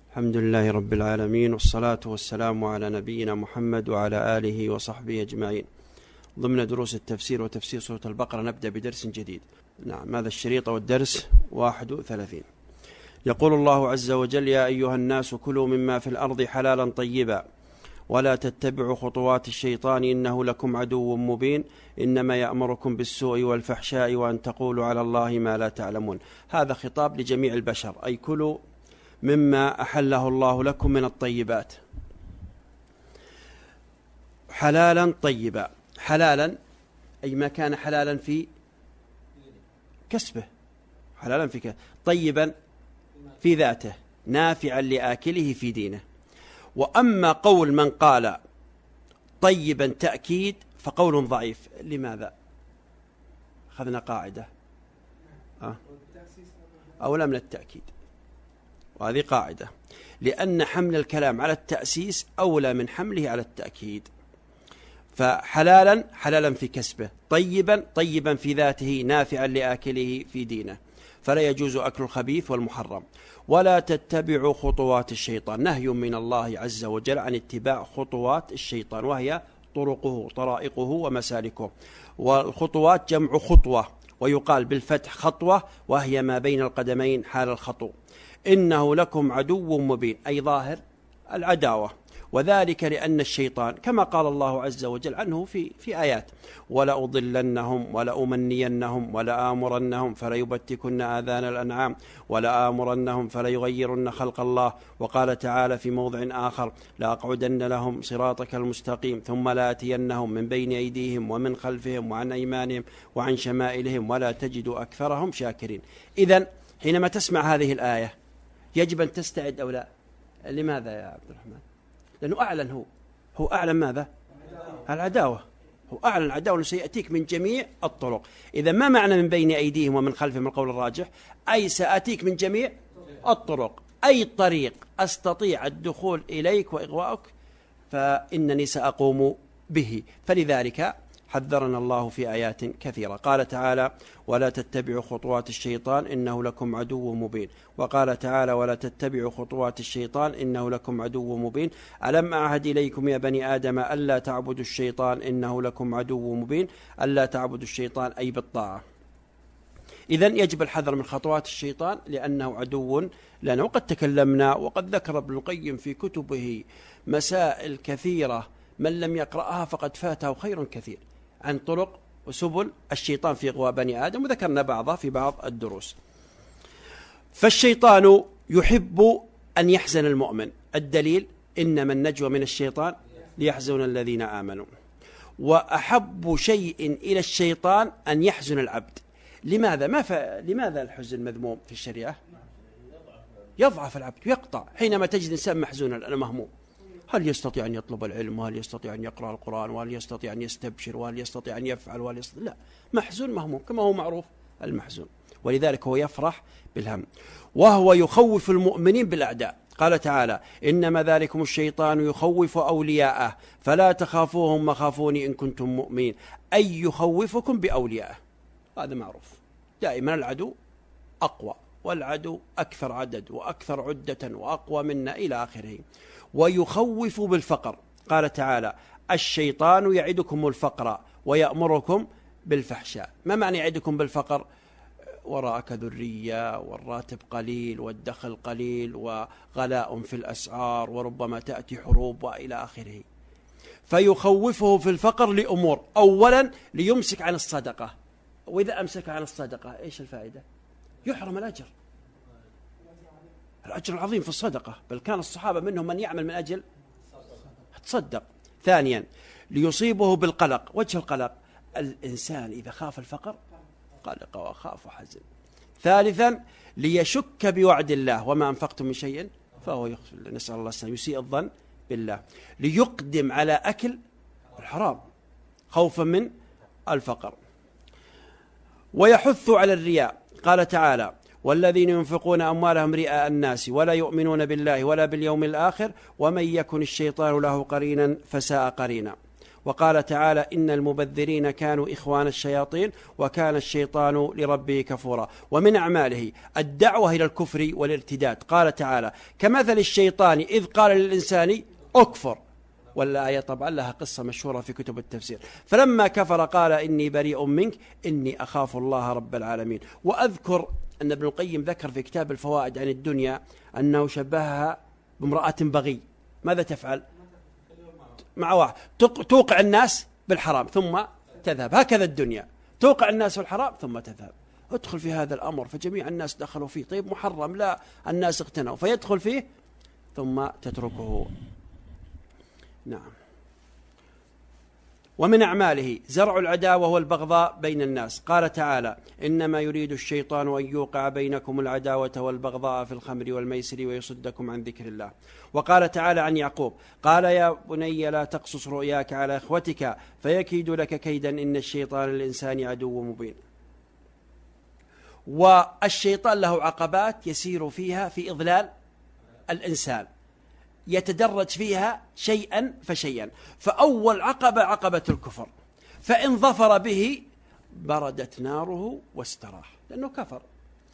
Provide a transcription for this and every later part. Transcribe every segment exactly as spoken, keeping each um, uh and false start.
الحمد لله رب العالمين، والصلاة والسلام على نبينا محمد وعلى آله وصحبه أجمعين. ضمن دروس التفسير وتفسير سورة البقرة نبدأ بدرس جديد. نعم، هذا الشريط والدرس واحد وثلاثين. يقول الله عز وجل: يا أيها الناس كلوا مما في الأرض حلالا طيبا ولا تتبعوا خطوات الشيطان إنه لكم عدو مبين إنما يأمركم بالسوء والفحشاء وأن تقولوا على الله ما لا تعلمون. هذا خطاب لجميع البشر، أي كلوا مما أحله الله لكم من الطيبات حلالا طيبا. حلالا أي ما كان حلالا في كسبه، حلالا في كسبه، طيبا في ذاته، نافعا لآكله في دينه. وأما قول من قال طيبا تأكيد فقول ضعيف. لماذا؟ أخذنا قاعدة أه؟ أولى من التأكيد، وهذه قاعدة، لأن حمل الكلام على التأسيس أولى من حمله على التأكيد. فحلالا حلالا في كسبه، طيبا طيبا في ذاته، نافعا لآكله في دينه، فلا يجوز أكل الخبيث والمحرم. ولا تتبعوا خطوات الشيطان، نهي من الله عز وجل عن اتباع خطوات الشيطان، وهي طرقه طرائقه ومسالكه. والخطوات جمع خطوة، ويقال بالفتح خطوة، وهي ما بين القدمين حال الخطو. إنه لكم عدو مبين، أي ظاهر العداوة، وذلك لأن الشيطان كما قال الله عز وجل عنه في في آيات: ولأضلنهم ولأمنينهم ولآمرنهم فليبتكن آذان الأنعام ولآمرنهم فليغيرن خلق الله. وقال تعالى في موضع آخر: لأقعدن لهم صراطك المستقيم ثم لآتينهم من بين أيديهم ومن خلفهم وعن أيمانهم وعن شمائلهم ولا تجد أكثرهم شاكرين. إذن حينما تسمع هذه الآية يجب أن تستعد أو لا؟ لماذا يا عبد الرحمن؟ لأنه أعلن، هو هو أعلن ماذا؟ العداوة، هو أعلن العداوة أنه سيأتيك من جميع الطرق. إذا ما معنى من بين أيديهم ومن خلفهم القول الراجح؟ أي سأتيك من جميع الطرق، أي طريق أستطيع الدخول إليك وإغواءك فإنني سأقوم به. فلذلك حذرنا الله في آيات كثيرة. قال تعالى: ولا تتبعوا خطوات الشيطان إنه لكم عدو مبين. وقال تعالى: ولا تتبعوا خطوات الشيطان إنه لكم عدو مبين. ألم أعهد إليكم يا بني آدم ألا تعبدوا الشيطان إنه لكم عدو مبين. ألا تعبدوا الشيطان أي بالطاعة. إذن يجب الحذر من خطوات الشيطان لأنه عدو لنا. وقد تكلمنا وقد ذكر ابن القيم في كتبه مسائل كثيرة، من لم يقرأها فقد فاته خير كثير، عن طرق وسبل الشيطان في إغواء بني آدم، وذكرنا بعضها في بعض الدروس. فالشيطان يحب أن يحزن المؤمن، الدليل: إنما النجوى من الشيطان ليحزن الذين آمنوا. وأحب شيء إلى الشيطان أن يحزن العبد. لماذا؟ ما ف... لماذا الحزن مذموم في الشريعة؟ يضعف العبد، يقطع. حينما تجد إنسان محزونا مهموم، هل يستطيع أن يطلب العلم؟ وهل يستطيع أن يقرأ القرآن؟ وهل يستطيع أن يستبشر؟ وهل يستطيع أن يفعل؟ وهل يستطيع؟ لا، محزون مهموم كما هو معروف المحزون، ولذلك هو يفرح بالهم. وهو يخوف المؤمنين بالأعداء. قال تعالى: إنما ذلكم الشيطان يخوف أولياءه فلا تخافوهم وخافوني إن كنتم مؤمنين، أي يخوفكم بأوليائه. هذا معروف، دائما العدو أقوى، والعدو أكثر عدد وأكثر عدة وأقوى منا إلى آخره. ويخوف بالفقر. قال تعالى: الشيطان يعدكم الفقر ويأمركم بالفحشاء. ما معنى يعدكم بالفقر؟ وراءك ذرية، والراتب قليل، والدخل قليل، وغلاء في الأسعار، وربما تأتي حروب وإلى آخره. فيخوفه في الفقر لأمور: أولا ليمسك عن الصدقة، وإذا أمسك عن الصدقة إيش الفائدة؟ يحرم الأجر، الأجر العظيم في الصدقة، بل كان الصحابة منهم من يعمل من أجل تصدق. ثانيا ليصيبه بالقلق. وجه القلق: الإنسان إذا خاف الفقر قلق وخاف وحزن. ثالثا ليشك بوعد الله: وما أنفقتم من شيء فهو يخفي. نسأل الله السلامة، يسيء الظن بالله. ليقدم على أكل الحرام خوفا من الفقر. ويحث على الرياء. قال تعالى: والذين ينفقون أموالهم رئاء الناس ولا يؤمنون بالله ولا باليوم الآخر ومن يكن الشيطان له قرينا فساء قرينا. وقال تعالى إن المبذرين كانوا إخوان الشياطين وكان الشيطان لربه كفورا. ومن أعماله الدعوة إلى الكفر والارتداد. قال تعالى كمثل الشيطان إذ قال للإنسان أكفر، والآية طبعا لها قصة مشهورة في كتب التفسير. فلما كفر قال إني بريء منك إني أخاف الله رب العالمين. وأذكر أن ابن القيم ذكر في كتاب الفوائد عن الدنيا أنه شبهها بامرأة بغي. ماذا تفعل مع واحد؟ توقع الناس بالحرام ثم تذهب. هكذا الدنيا، توقع الناس بالحرام ثم تذهب. ادخل في هذا الأمر فجميع الناس دخلوا فيه، طيب محرم، لا الناس اقتنعوا، فيدخل فيه ثم تتركه. نعم. ومن أعماله زرع العداوة والبغضاء بين الناس. قال تعالى إنما يريد الشيطان أن يوقع بينكم العداوة والبغضاء في الخمر والميسر ويصدكم عن ذكر الله. وقال تعالى عن يعقوب قال يا بني لا تقصص رؤياك على إخوتك فيكيد لك كيدا إن الشيطان للإنسان عدو مبين. والشيطان له عقبات يسير فيها في إضلال الإنسان، يتدرج فيها شيئا فشيئا. فأول عقبة عقبة الكفر، فإن ظفر به بردت ناره واستراح لأنه كفر.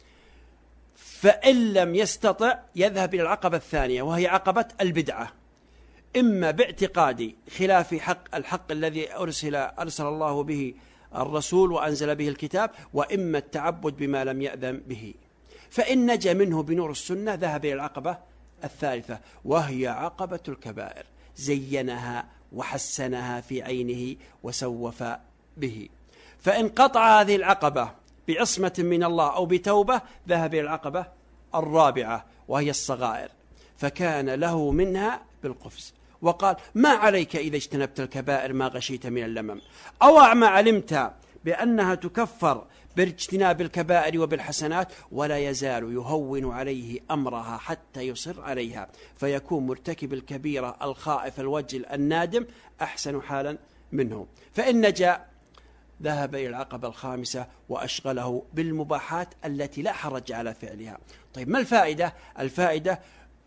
فإن لم يستطع يذهب إلى العقبة الثانية وهي عقبة البدعة، إما باعتقاد خلاف حق الحق الذي أرسل, أرسل الله به الرسول وأنزل به الكتاب، وإما التعبد بما لم يأذن به. فإن نجا منه بنور السنة ذهب إلى العقبة الثالثة وهي عقبة الكبائر، زينها وحسنها في عينه وسوف به. فإن قطع هذه العقبة بعصمة من الله أو بتوبة ذهب إلى العقبة الرابعة وهي الصغائر، فكان له منها بالقفز. وقال ما عليك إذا اجتنبت الكبائر ما غشيت من اللمم، أو ما علمت بأنها تكفر باجتناب الكبائر وبالحسنات، ولا يزال يهون عليه أمرها حتى يصر عليها، فيكون مرتكب الكبيرة الخائف الوجل النادم أحسن حالا منه. فإن نجا ذهب إلى العقبة الخامسة وأشغله بالمباحات التي لا حرج على فعلها. طيب ما الفائدة؟ الفائدة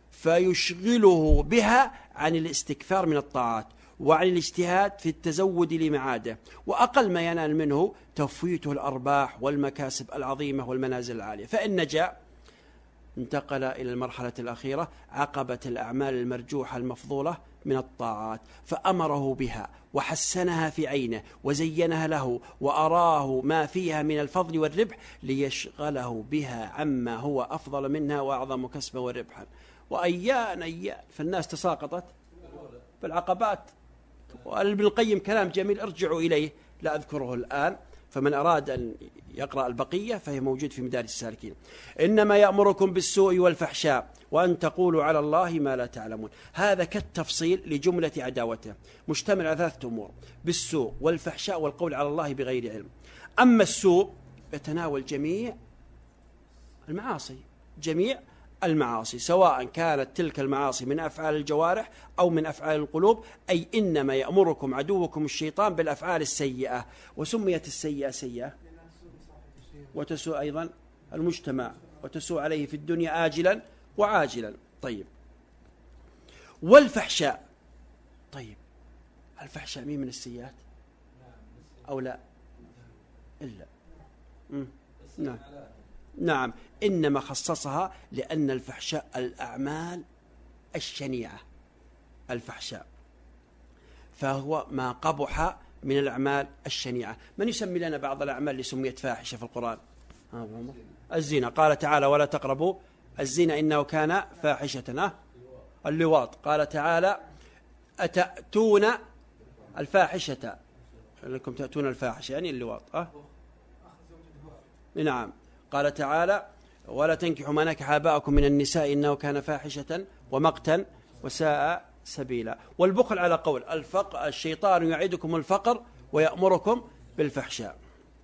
فيشغله بها عن الاستكثار من الطاعات وعن الاجتهاد في التزود لمعاده، وأقل ما ينال منه تفويته الأرباح والمكاسب العظيمة والمنازل العالية. فإن نجا انتقل إلى المرحلة الأخيرة عقبة الأعمال المرجوحة المفضولة من الطاعات، فأمره بها وحسنها في عينه وزينها له وأراه ما فيها من الفضل والربح ليشغله بها عما هو أفضل منها وأعظم كسبا وربحا. وأيان أيان فالناس تساقطت بالعقبات. وابن القيم كلام جميل ارجعوا إليه لا أذكره الآن، فمن أراد أن يقرأ البقية فهي موجود في مدارج السالكين. إنما يأمركم بالسوء والفحشاء وأن تقولوا على الله ما لا تعلمون. هذا كالتفصيل لجملة عداوته، مشتمل على ثلاثة أمور: بالسوء والفحشاء والقول على الله بغير علم. أما السوء يتناول جميع المعاصي، جميع المعاصي سواء كانت تلك المعاصي من أفعال الجوارح أو من أفعال القلوب، أي إنما يأمركم عدوكم الشيطان بالأفعال السيئة. وسميت السيئة سيئة وتسوء أيضا المجتمع وتسوء عليه في الدنيا آجلا وعاجلا. طيب والفحشاء، طيب الفحشاء مين من السيئات أو لا؟ إلا مم. نعم نعم إنما خصصها لأن الفحشاء الأعمال الشنيعة، الفحشاء فهو ما قبح من الأعمال الشنيعة. من يسمي لنا بعض الأعمال اللي سميت فاحشة في القرآن؟ الزنا، قال تعالى ولا تقربوا الزنا إنه كان فاحشة. اللواط قال تعالى أتأتون الفاحشة، لكم تأتون الفاحشة يعني اللواط. أه؟ نعم قال تعالى ولا تنكحوا ما نكح آباءكم من النساء إنه كان فاحشة ومقتا وساء سبيلا. والبخل على قول الفقر، الشيطان يعيدكم الفقر ويأمركم بالفحشاء.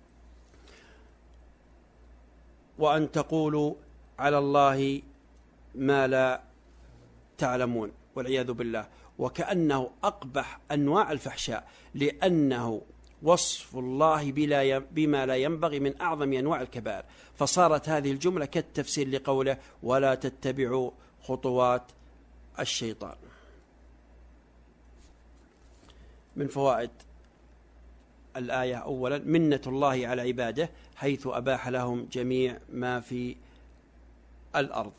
وأن تقولوا على الله ما لا تعلمون والعياذ بالله. وكأنه أقبح أنواع الفحشاء لأنه وصف الله بلا بما لا ينبغي من أعظم أنواع الكبائر، فصارت هذه الجملة كالتفسير لقوله ولا تتبعوا خطوات الشيطان. من فوائد الآية أولا منة الله على عباده حيث أباح لهم جميع ما في الأرض،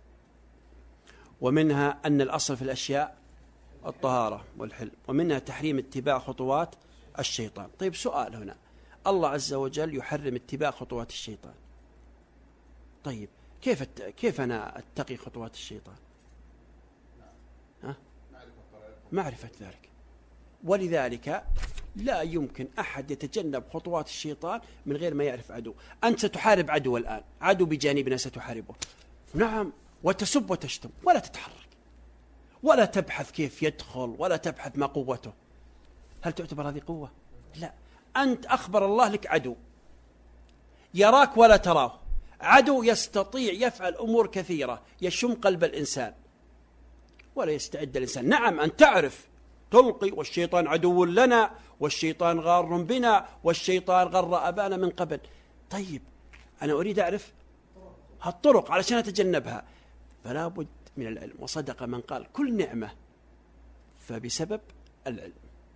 ومنها أن الأصل في الأشياء الطهارة والحل، ومنها تحريم اتباع خطوات الشيطان. طيب سؤال هنا، الله عز وجل يحرم اتباع خطوات الشيطان، طيب كيف كيف أنا أتقي خطوات الشيطان؟ ها؟ معرفة ذلك، ولذلك لا يمكن أحد يتجنب خطوات الشيطان من غير ما يعرف عدو. أنت ستحارب عدو الآن، عدو بجانبنا ستحاربه، نعم، وتسب وتشتم ولا تتحرك ولا تبحث كيف يدخل ولا تبحث ما قوته، هل تعتبر هذه قوة؟ لا، أنت أخبر الله لك عدو يراك ولا تراه، عدو يستطيع يفعل أمور كثيرة يشم قلب الإنسان ولا يستعد الإنسان. نعم أن تعرف تلقي، والشيطان عدو لنا، والشيطان غار بنا، والشيطان غر أبانا من قبل. طيب أنا أريد أعرف هالطرق علشان أتجنبها، فلا بد من العلم. وصدق من قال كل نعمة فبسبب العلم.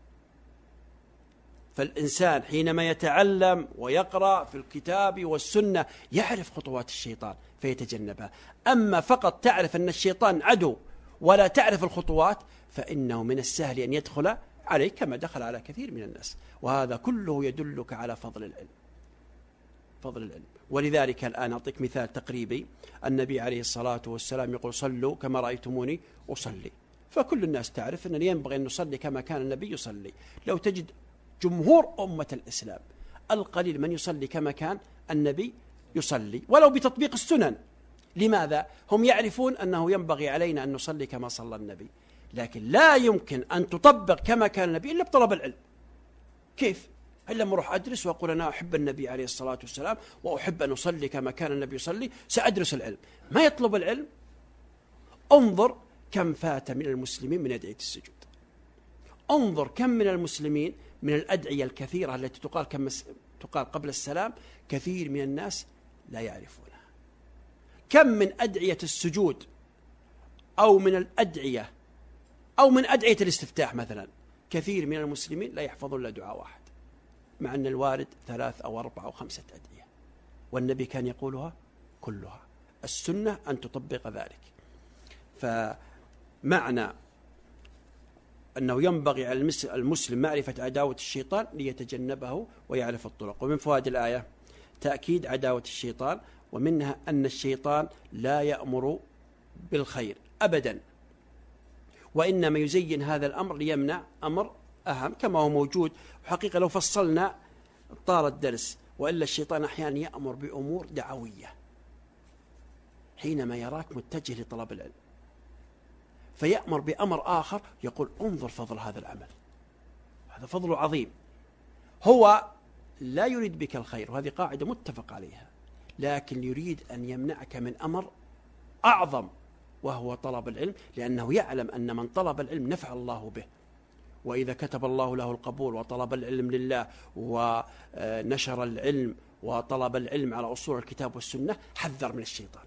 فالإنسان حينما يتعلم ويقرأ في الكتاب والسنة يعرف خطوات الشيطان فيتجنبها. أما فقط تعرف أن الشيطان عدو ولا تعرف الخطوات فإنه من السهل أن يدخل عليك كما دخل على كثير من الناس، وهذا كله يدلك على فضل العلم، فضل العلم. ولذلك الآن أعطيك مثال تقريبي، النبي عليه الصلاة والسلام يقول صلوا كما رأيتموني أصلي، فكل الناس تعرف أننا ينبغي أن نصلي كما كان النبي يصلي. لو تجد جمهور أمة الإسلام القليل من يصلي كما كان النبي يصلي ولو بتطبيق السنن. لماذا؟ هم يعرفون أنه ينبغي علينا أن نصلي كما صلى النبي، لكن لا يمكن أن تطبق كما كان النبي إلا بطلب العلم. كيف؟ إلا لما أروح أدرس وأقول أنا أحب النبي عليه الصلاة والسلام وأحب أن أصلي كما كان النبي يصلي، سأدرس العلم. ما يطلب العلم؟ انظر كم فات من المسلمين من أدعية السجود، انظر كم من المسلمين من الأدعية الكثيرة التي تقال كم تقال قبل السلام كثير من الناس لا يعرفونها. كم من أدعية السجود أو من الأدعية أو من أدعية الاستفتاح مثلا كثير من المسلمين لا يحفظون إلا دعاء واحد، مع أن الوارد ثلاث أو أربع أو خمسة أدعية والنبي كان يقولها كلها. السنة أن تطبق ذلك. فمعنى أنه ينبغي على المسلم معرفة عداوة الشيطان ليتجنبه ويعرف الطرق. ومن فوائد الآية تأكيد عداوة الشيطان، ومنها أن الشيطان لا يأمر بالخير أبدا، وإنما يزين هذا الأمر ليمنع أمر أهم كما هو موجود. وحقيقة لو فصلنا طار الدرس، وإلا الشيطان أحيانا يأمر بأمور دعوية حينما يراك متجه لطلب العلم، فيأمر بأمر آخر يقول انظر فضل هذا العمل، هذا فضل عظيم. هو لا يريد بك الخير، وهذه قاعدة متفق عليها، لكن يريد أن يمنعك من أمر أعظم وهو طلب العلم، لأنه يعلم أن من طلب العلم نفع الله به، وإذا كتب الله له القبول وطلب العلم لله ونشر العلم وطلب العلم على أصول الكتاب والسنة حذر من الشيطان.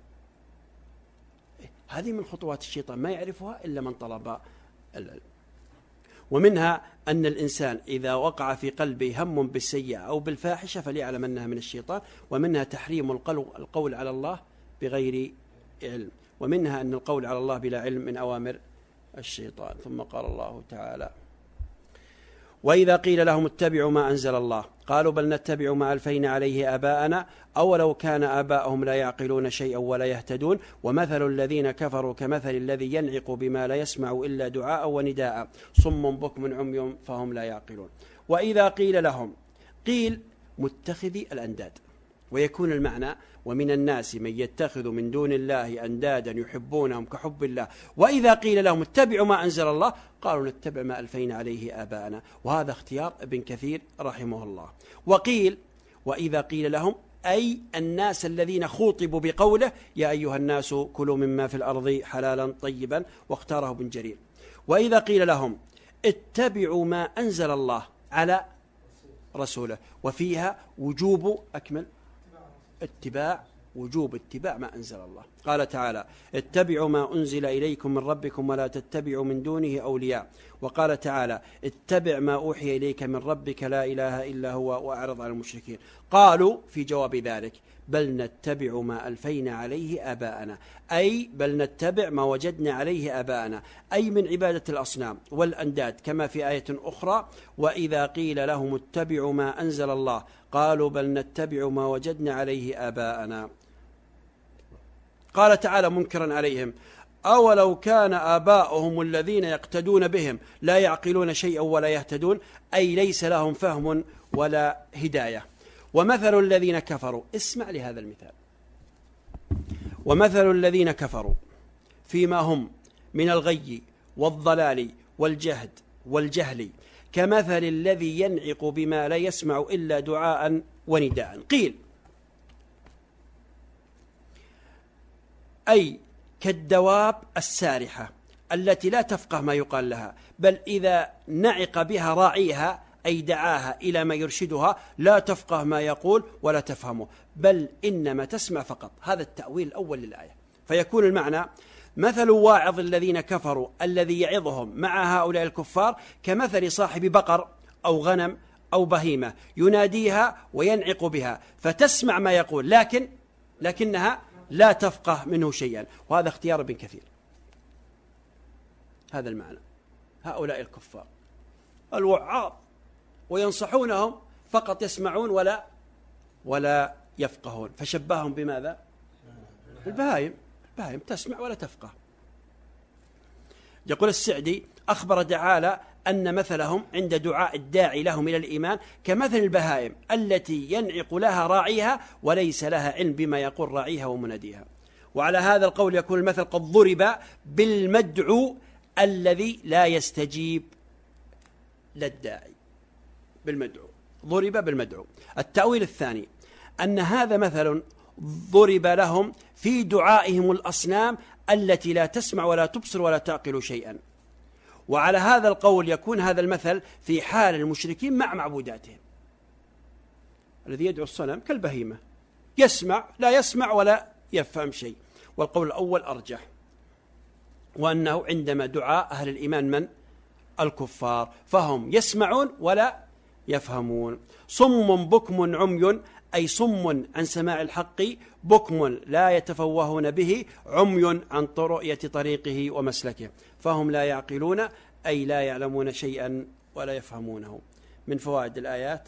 هذه من خطوات الشيطان ما يعرفها إلا من طلب العلم. ومنها أن الإنسان إذا وقع في قلبه هم بالسيئة أو بالفاحشة فليعلم أنها من الشيطان. ومنها تحريم القول على الله بغير علم، ومنها أن القول على الله بلا علم من أوامر الشيطان. ثم قال الله تعالى وإذا قيل لهم اتبعوا ما أنزل الله قالوا بل نتبع ما ألفينا عليه آباءنا أولو كان آباءهم لا يعقلون شيئا ولا يهتدون ومثل الذين كفروا كمثل الذي ينعق بما لا يسمع إلا دعاء ونداء صم بكم عمي فهم لا يعقلون. وإذا قيل لهم، قيل متخذي الأنداد، ويكون المعنى ومن الناس من يتخذ من دون الله أندادا يحبونهم كحب الله وإذا قيل لهم اتبعوا ما أنزل الله قالوا نتبع ما ألفينا عليه آباءنا. وهذا اختيار ابن كثير رحمه الله. وقيل وإذا قيل لهم أي الناس الذين خوطبوا بقوله يا أيها الناس كلوا مما في الأرض حلالا طيبا، واختاره ابن جرير. وإذا قيل لهم اتبعوا ما أنزل الله على رسوله، وفيها وجوب أكمل اتباع وجوب اتباع ما أنزل الله قال تعالى اتبعوا ما أنزل إليكم من ربكم ولا تتبعوا من دونه أولياء. وقال تعالى اتبع ما أوحي إليك من ربك لا إله إلا هو وأعرض عن المشركين. قالوا في جواب ذلك بل نتبع ما ألفينا عليه آباءنا، أي بل نتبع ما وجدنا عليه آباءنا، أي من عبادة الأصنام والأنداد، كما في آية أخرى وإذا قيل لهم اتبعوا ما أنزل الله قالوا بل نتبع ما وجدنا عليه آباءنا. قال تعالى منكرا عليهم أولو كان آباؤهم الذين يقتدون بهم لا يعقلون شيئا ولا يهتدون، أي ليس لهم فهم ولا هداية. ومثل الذين كفروا، اسمع لهذا المثال، ومثل الذين كفروا فيما هم من الغي والضلال والجهد والجهل كمثل الذي ينعق بما لا يسمع إلا دعاء ونداء. قيل أي كالدواب السارحة التي لا تفقه ما يقال لها، بل إذا نعق بها راعيها أي دعاها إلى ما يرشدها لا تفقه ما يقول ولا تفهمه، بل إنما تسمع فقط. هذا التأويل الأول للآية. فيكون المعنى مثل واعظ الذين كفروا الذي يعظهم مع هؤلاء الكفار كمثل صاحب بقر أو غنم أو بهيمة يناديها وينعق بها فتسمع ما يقول لكن لكنها لا تفقه منه شيئا. وهذا اختيار ابن كثير. هذا المعنى. هؤلاء الكفار الوعاظ وينصحونهم فقط يسمعون ولا ولا يفقهون، فشبههم بماذا؟ البهائم. البهائم تسمع ولا تفقه. يقول السعدي أخبر تعالى أن مثلهم عند دعاء الداعي لهم إلى الإيمان كمثل البهائم التي ينعق لها راعيها وليس لها علم بما يقول راعيها ومناديها. وعلى هذا القول يكون المثل قد ضرب بالمدعو الذي لا يستجيب للداعي. بالمدعو ضرب بالمدعو. التأويل الثاني أن هذا مثل ضرب لهم في دعائهم الأصنام التي لا تسمع ولا تبصر ولا تعقل شيئا. وعلى هذا القول يكون هذا المثل في حال المشركين مع معبوداتهم. الذي يدعو الصنم كالبهيمة يسمع لا يسمع ولا يفهم شيء. والقول الأول أرجح، وأنه عندما دعاء أهل الإيمان من الكفار فهم يسمعون ولا يفهمون. صم بكم عمي أي صم عن سماع الحق، بكم لا يتفوهون به، عمي عن رؤية طريقه ومسلكه، فهم لا يعقلون أي لا يعلمون شيئا ولا يفهمونه. من فوائد الآيات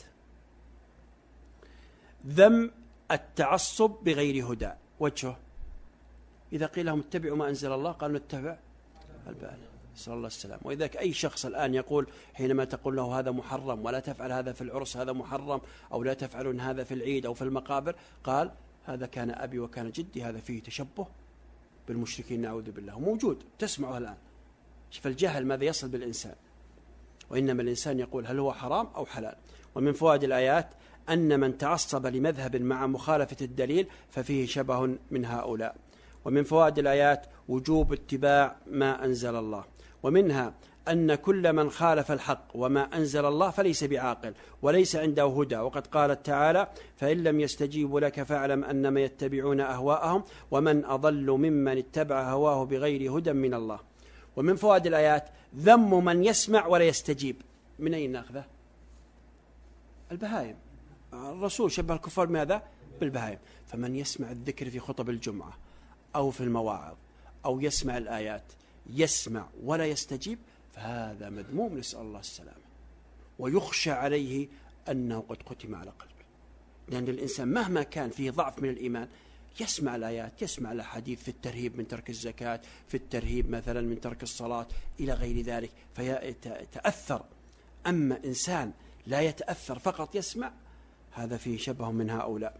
ذم التعصب بغير هدى. وجهه إذا قيل لهم اتبعوا ما أنزل الله قالوا نتبع البال، صلى الله عليه وسلم. وإذا أي شخص الآن يقول حينما تقول له هذا محرم ولا تفعل هذا في العرس هذا محرم، أو لا تفعلون هذا في العيد أو في المقابر، قال هذا كان أبي وكان جدي، هذا فيه تشبه بالمشركين نعوذ بالله. موجود تسمعه الآن. شوف الجهل ماذا يصل بالإنسان. وإنما الإنسان يقول هل هو حرام أو حلال. ومن فوائد الآيات أن من تعصب لمذهب مع مخالفة الدليل ففيه شبه من هؤلاء. ومن فوائد الآيات وجوب اتباع ما أنزل الله. ومنها أن كل من خالف الحق وما أنزل الله فليس بعاقل وليس عنده هدى. وقد قال تعالى فإن لم يستجيبوا لك فاعلم أنما يتبعون أهواءهم ومن أضل ممن اتبع هواه بغير هدى من الله. ومن فوائد الآيات ذم من يسمع ولا يستجيب. من أين نأخذه؟ البهائم. الرسول شبه الكفار ماذا؟ بالبهائم. فمن يسمع الذكر في خطب الجمعة أو في المواعظ أو يسمع الآيات يسمع ولا يستجيب فهذا مذموم، نسأل الله السلامة. ويخشى عليه أنه قد ختم على قلبه. لأن الإنسان مهما كان فيه ضعف من الإيمان يسمع الآيات، يسمع الحديث في الترهيب من ترك الزكاة، في الترهيب مثلا من ترك الصلاة إلى غير ذلك فيتأثر. أما إنسان لا يتأثر فقط يسمع هذا فيه شبه من هؤلاء.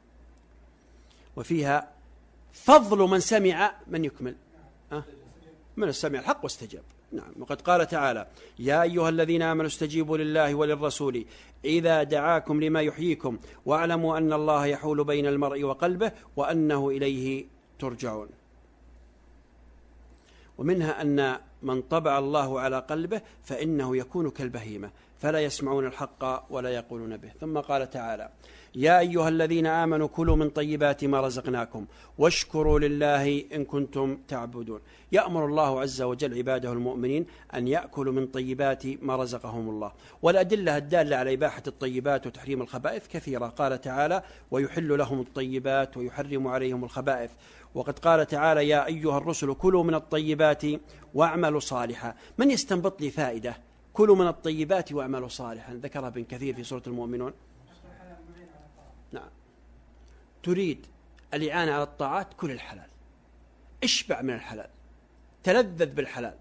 وفيها فضل من سمع من يكمل أه؟ من السمع الحق واستجاب. نعم. وقد قال تعالى يا أيها الذين آمنوا استجيبوا لله وللرسول إذا دعاكم لما يحييكم واعلموا أن الله يحول بين المرء وقلبه وأنه إليه ترجعون. ومنها أن من طبع الله على قلبه فإنه يكون كالبهيمة فلا يسمعون الحق ولا يقولون به. ثم قال تعالى: يا أيها الذين آمنوا كلوا من طيبات ما رزقناكم واشكروا لله إن كنتم تعبدون. يأمر الله عز وجل عباده المؤمنين أن يأكلوا من طيبات ما رزقهم الله، والأدلة الدالة على إباحة الطيبات وتحريم الخبائث كثيرة. قال تعالى: ويحل لهم الطيبات ويحرم عليهم الخبائث. وقد قال تعالى: يا أيها الرسل كلوا من الطيبات واعملوا صالحا. من يستنبط لي فائدة كلوا من الطيبات واعملوا صالحا؟ ذكرها ابن كثير في سورة المؤمنون. نعم، تريد الإعانة على الطاعات، كل الحلال، اشبع من الحلال، تلذذ بالحلال،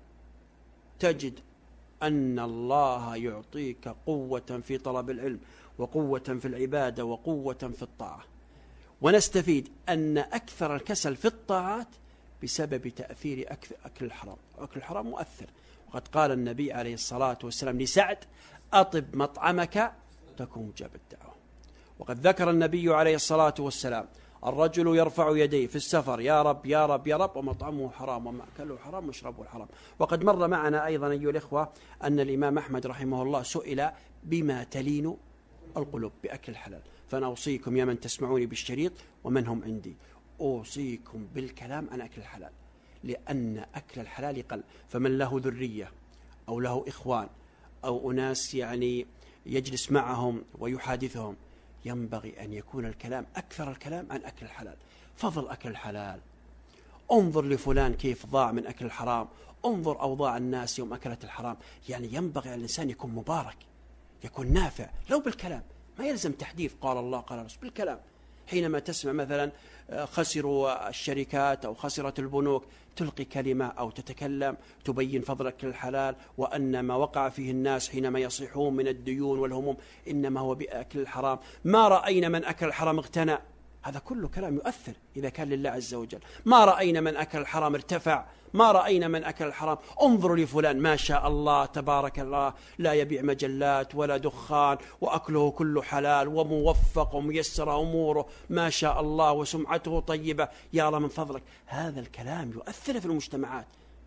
تجد أن الله يعطيك قوة في طلب العلم وقوة في العبادة وقوة في الطاعة. ونستفيد أن أكثر الكسل في الطاعات بسبب تأثير أكل الحرام. أكل الحرام مؤثر، وقد قال النبي عليه الصلاة والسلام لسعد: أطب مطعمك تكون مجاب الدعوة. وقد ذكر النبي عليه الصلاة والسلام: الرجل يرفع يديه في السفر: يا رب يا رب يا رب، ومطعمه حرام ومأكله حرام ومشربه حرام. وقد مر معنا أيضا أيها الإخوة أن الإمام أحمد رحمه الله سئل: بما تلين القلوب؟ بأكل الحلال. فأنا أوصيكم يا من تسمعوني بالشريط ومن هم عندي، أوصيكم بالكلام عن أكل الحلال، لأن أكل الحلال قل. فمن له ذرية أو له إخوان أو أناس يعني يجلس معهم ويحادثهم، ينبغي أن يكون الكلام أكثر الكلام عن أكل الحلال. فضل أكل الحلال، انظر لفلان كيف ضاع من أكل الحرام، انظر أوضاع الناس يوم أكلت الحرام. يعني ينبغي على الإنسان يكون مبارك، يكون نافع، لو بالكلام، ما يلزم تحديث قال الله قال رسول، بالكلام. حينما تسمع مثلا خسروا الشركات أو خسرت البنوك، تلقي كلمة أو تتكلم تبين فضل أكل الحلال، وأن ما وقع فيه الناس حينما يصيحون من الديون والهموم إنما هو بأكل الحرام. ما رأينا من أكل الحرام اغتنى. هذا كله كلام يؤثر إذا كان لله عز وجل. ما رأينا من أكل الحرام ارتفع، ما رأينا من أكل الحرام. انظروا لفلان ما شاء الله تبارك الله، لا يبيع مجلات ولا دخان، وأكله كله حلال وموفق وميسر أموره ما شاء الله، وسمعته طيبة، يا الله من فضلك. هذا الكلام يؤثر في المجتمعات.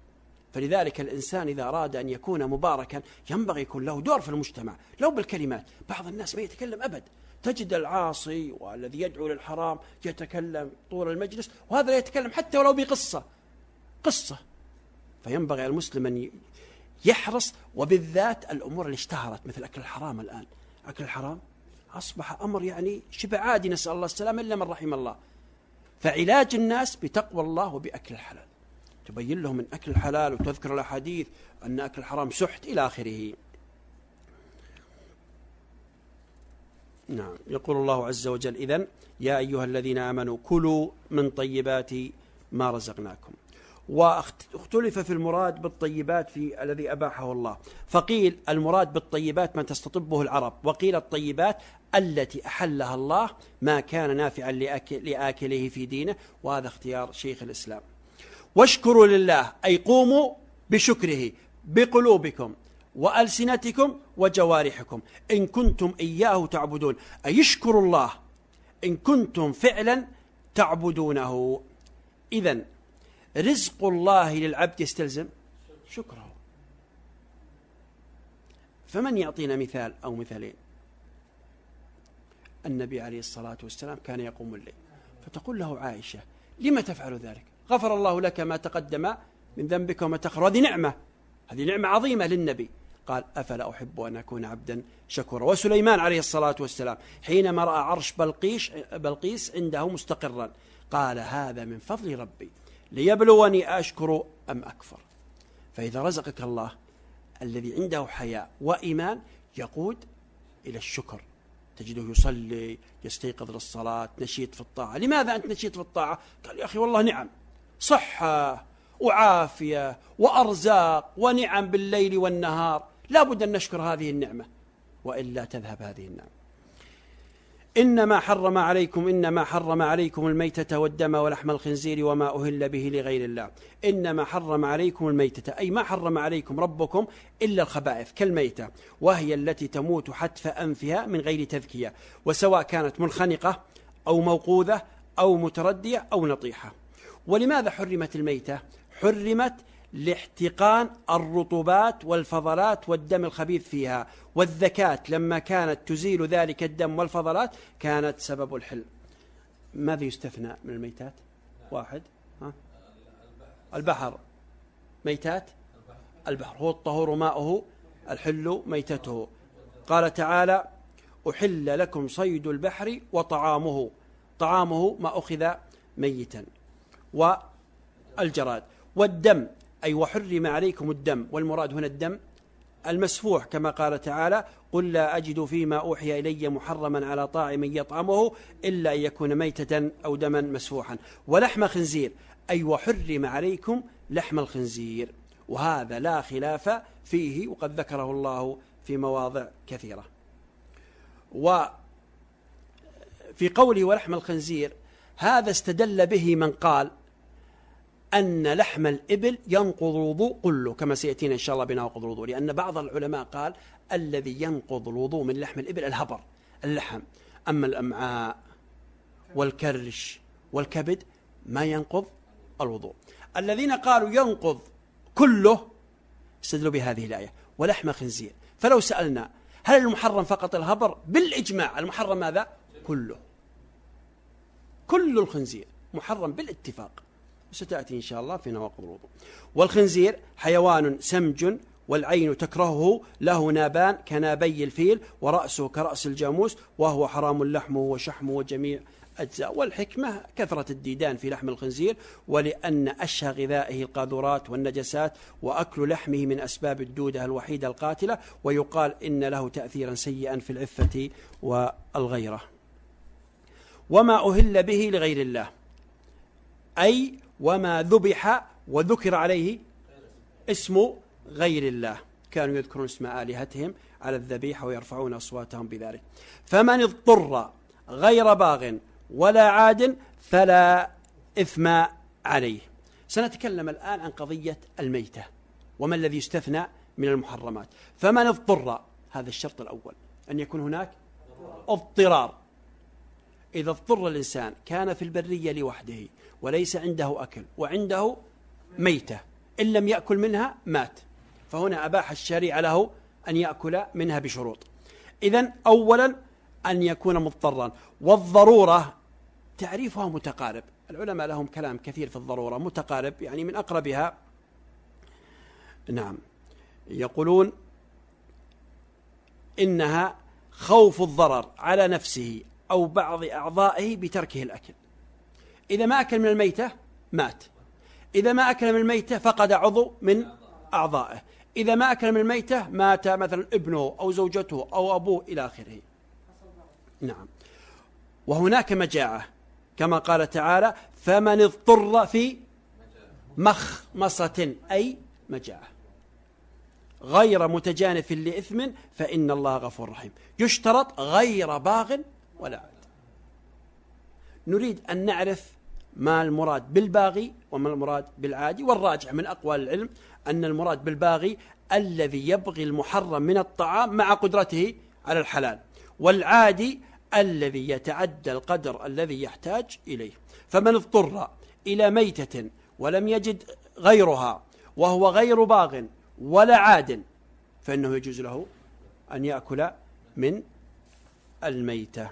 فلذلك الإنسان إذا أراد أن يكون مباركا ينبغي يكون له دور في المجتمع، لو بالكلمات. بعض الناس ما يتكلم أبد، تجد العاصي والذي يدعو للحرام يتكلم طول المجلس، وهذا لا يتكلم حتى ولو بقصة قصة. فينبغي على المسلم أن يحرص، وبالذات الأمور اللي اشتهرت مثل أكل الحرام. الآن أكل الحرام أصبح أمر يعني شبه عادي، نسأل الله السلام إلا من رحم الله. فعلاج الناس بتقوى الله وبأكل الحلال، تبين لهم من أكل الحلال وتذكر الأحاديث أن أكل الحرام سحت إلى آخره. نعم، يقول الله عز وجل: إذن يا أيها الذين آمنوا كلوا من طيبات ما رزقناكم. واختلف في المراد بالطيبات في الذي أباحه الله، فقيل المراد بالطيبات ما تستطبه العرب، وقيل الطيبات التي أحلها الله ما كان نافعا لأكل لآكله في دينه، وهذا اختيار شيخ الإسلام. واشكروا لله أي قوموا بشكره بقلوبكم وألسنتكم وجوارحكم إن كنتم إياه تعبدون، أي اشكروا الله إن كنتم فعلا تعبدونه. إذن رزق الله للعبد يستلزم شكره. فمن يعطينا مثال أو مثالين؟ النبي عليه الصلاة والسلام كان يقوم الليل، فتقول له عائشة: لما تفعل ذلك؟ غفر الله لك ما تقدم من ذنبك وما تأخر. هذه نعمة، هذه نعمة عظيمة للنبي. قال: أفلا أحب أن أكون عبدا شكورا. وسليمان عليه الصلاة والسلام حينما رأى عرش بلقيس, بلقيس عنده مستقرا قال: هذا من فضل ربي ليبلوني أشكر أم أكفر. فإذا رزقك الله الذي عنده حياء وإيمان يقود إلى الشكر، تجده يصلي، يستيقظ للصلاة، نشيط في الطاعة. لماذا أنت نشيط في الطاعة؟ قال: يا أخي والله نعم، صحة وعافية وأرزاق ونعم بالليل والنهار، لا بد أن نشكر هذه النعمة وإلا تذهب هذه النعمة. إنما حرم عليكم إنما حرم عليكم الميتة والدم ولحم الخنزير وما أهل به لغير الله. إنما حرم عليكم الميتة أي ما حرم عليكم ربكم إلا الخبائث كالميتة، وهي التي تموت حتف أنفها من غير تذكية، وسواء كانت منخنقة أو موقوذة أو متردية أو نطيحة. ولماذا حرمت الميتة؟ حرمت لاحتقان الرطوبات والفضلات والدم الخبيث فيها، والذكاة لما كانت تزيل ذلك الدم والفضلات كانت سبب الحل. ماذا يستثنى من الميتات؟ واحد، ها؟ البحر ميتات البحر هو الطهور ماؤه الحل ميتته. قال تعالى أحل لكم صيد البحر وطعامه، طعامه ما أخذ ميتا، والجراد، والدم أي وحرم عليكم الدم، والمراد هنا الدم المسفوح كما قال تعالى قل لا أجد فيما أوحي إلي محرما على طاعم يطعمه إلا أن يكون ميتة أو دما مسفوحا، ولحم خنزير أي وحرم عليكم لحم الخنزير، وهذا لا خلاف فيه وقد ذكره الله في مواضع كثيرة. وفي قوله ولحم الخنزير هذا استدل به من قال أن لحم الإبل ينقض الوضوء كله كما سيأتينا إن شاء الله بناقض الوضوء، لأن بعض العلماء قال الذي ينقض الوضوء من لحم الإبل الهبر اللحم، أما الأمعاء والكرش والكبد ما ينقض الوضوء. الذين قالوا ينقض كله استدلوا بهذه الآية ولحم خنزير. فلو سألنا هل المحرم فقط الهبر؟ بالإجماع المحرم ماذا؟ كله، كل الخنزير محرم بالاتفاق، ستأتي إن شاء الله في نواقض الوضوء. والخنزير حيوان سمج والعين تكرهه له نابان كنابي الفيل ورأسه كرأس الجاموس وهو حرام لحمه وشحمه وجميع أجزاء. والحكمة كثرة الديدان في لحم الخنزير، ولأن أشهى غذائه القاذورات والنجسات، وأكل لحمه من أسباب الدودة الوحيدة القاتلة، ويقال إن له تأثيرا سيئا في العفة والغيرة. وما أهل به لغير الله أي وما ذبح وذكر عليه اسم غير الله، كانوا يذكرون اسم آلهتهم على الذبيحة ويرفعون أصواتهم بذلك. فمن اضطر غير باغ ولا عاد فلا إثم عليه. سنتكلم الآن عن قضية الميتة وما الذي يستثنى من المحرمات. فمن اضطر، هذا الشرط الأول أن يكون هناك اضطرار. إذا اضطر الإنسان كان في البرية لوحده وليس عنده أكل وعنده ميتة إن لم يأكل منها مات، فهنا أباح الشريعة له أن يأكل منها بشروط. إذن أولا أن يكون مضطرا. والضرورة تعريفها متقارب، العلماء لهم كلام كثير في الضرورة متقارب، يعني من أقربها نعم يقولون إنها خوف الضرر على نفسه أو بعض أعضائه بتركه الأكل. إذا ما أكل من الميتة مات، إذا ما أكل من الميتة فقد عضو من أعضائه، إذا ما أكل من الميتة مات مثلا ابنه أو زوجته أو أبوه إلى آخره. نعم. وهناك مجاعة كما قال تعالى فمن اضطر في مخمصة أي مجاعة غير متجانف لإثم فإن الله غفور رحيم. يشترط غير باغ ولا عاد. نريد أن نعرف ما المراد بالباغي وما المراد بالعادي، والراجح من أقوال العلم أن المراد بالباغي الذي يبغي المحرم من الطعام مع قدرته على الحلال، والعادي الذي يتعدى القدر الذي يحتاج إليه. فمن اضطر إلى ميتة ولم يجد غيرها وهو غير باغ ولا عاد فإنه يجوز له أن يأكل من الميتة.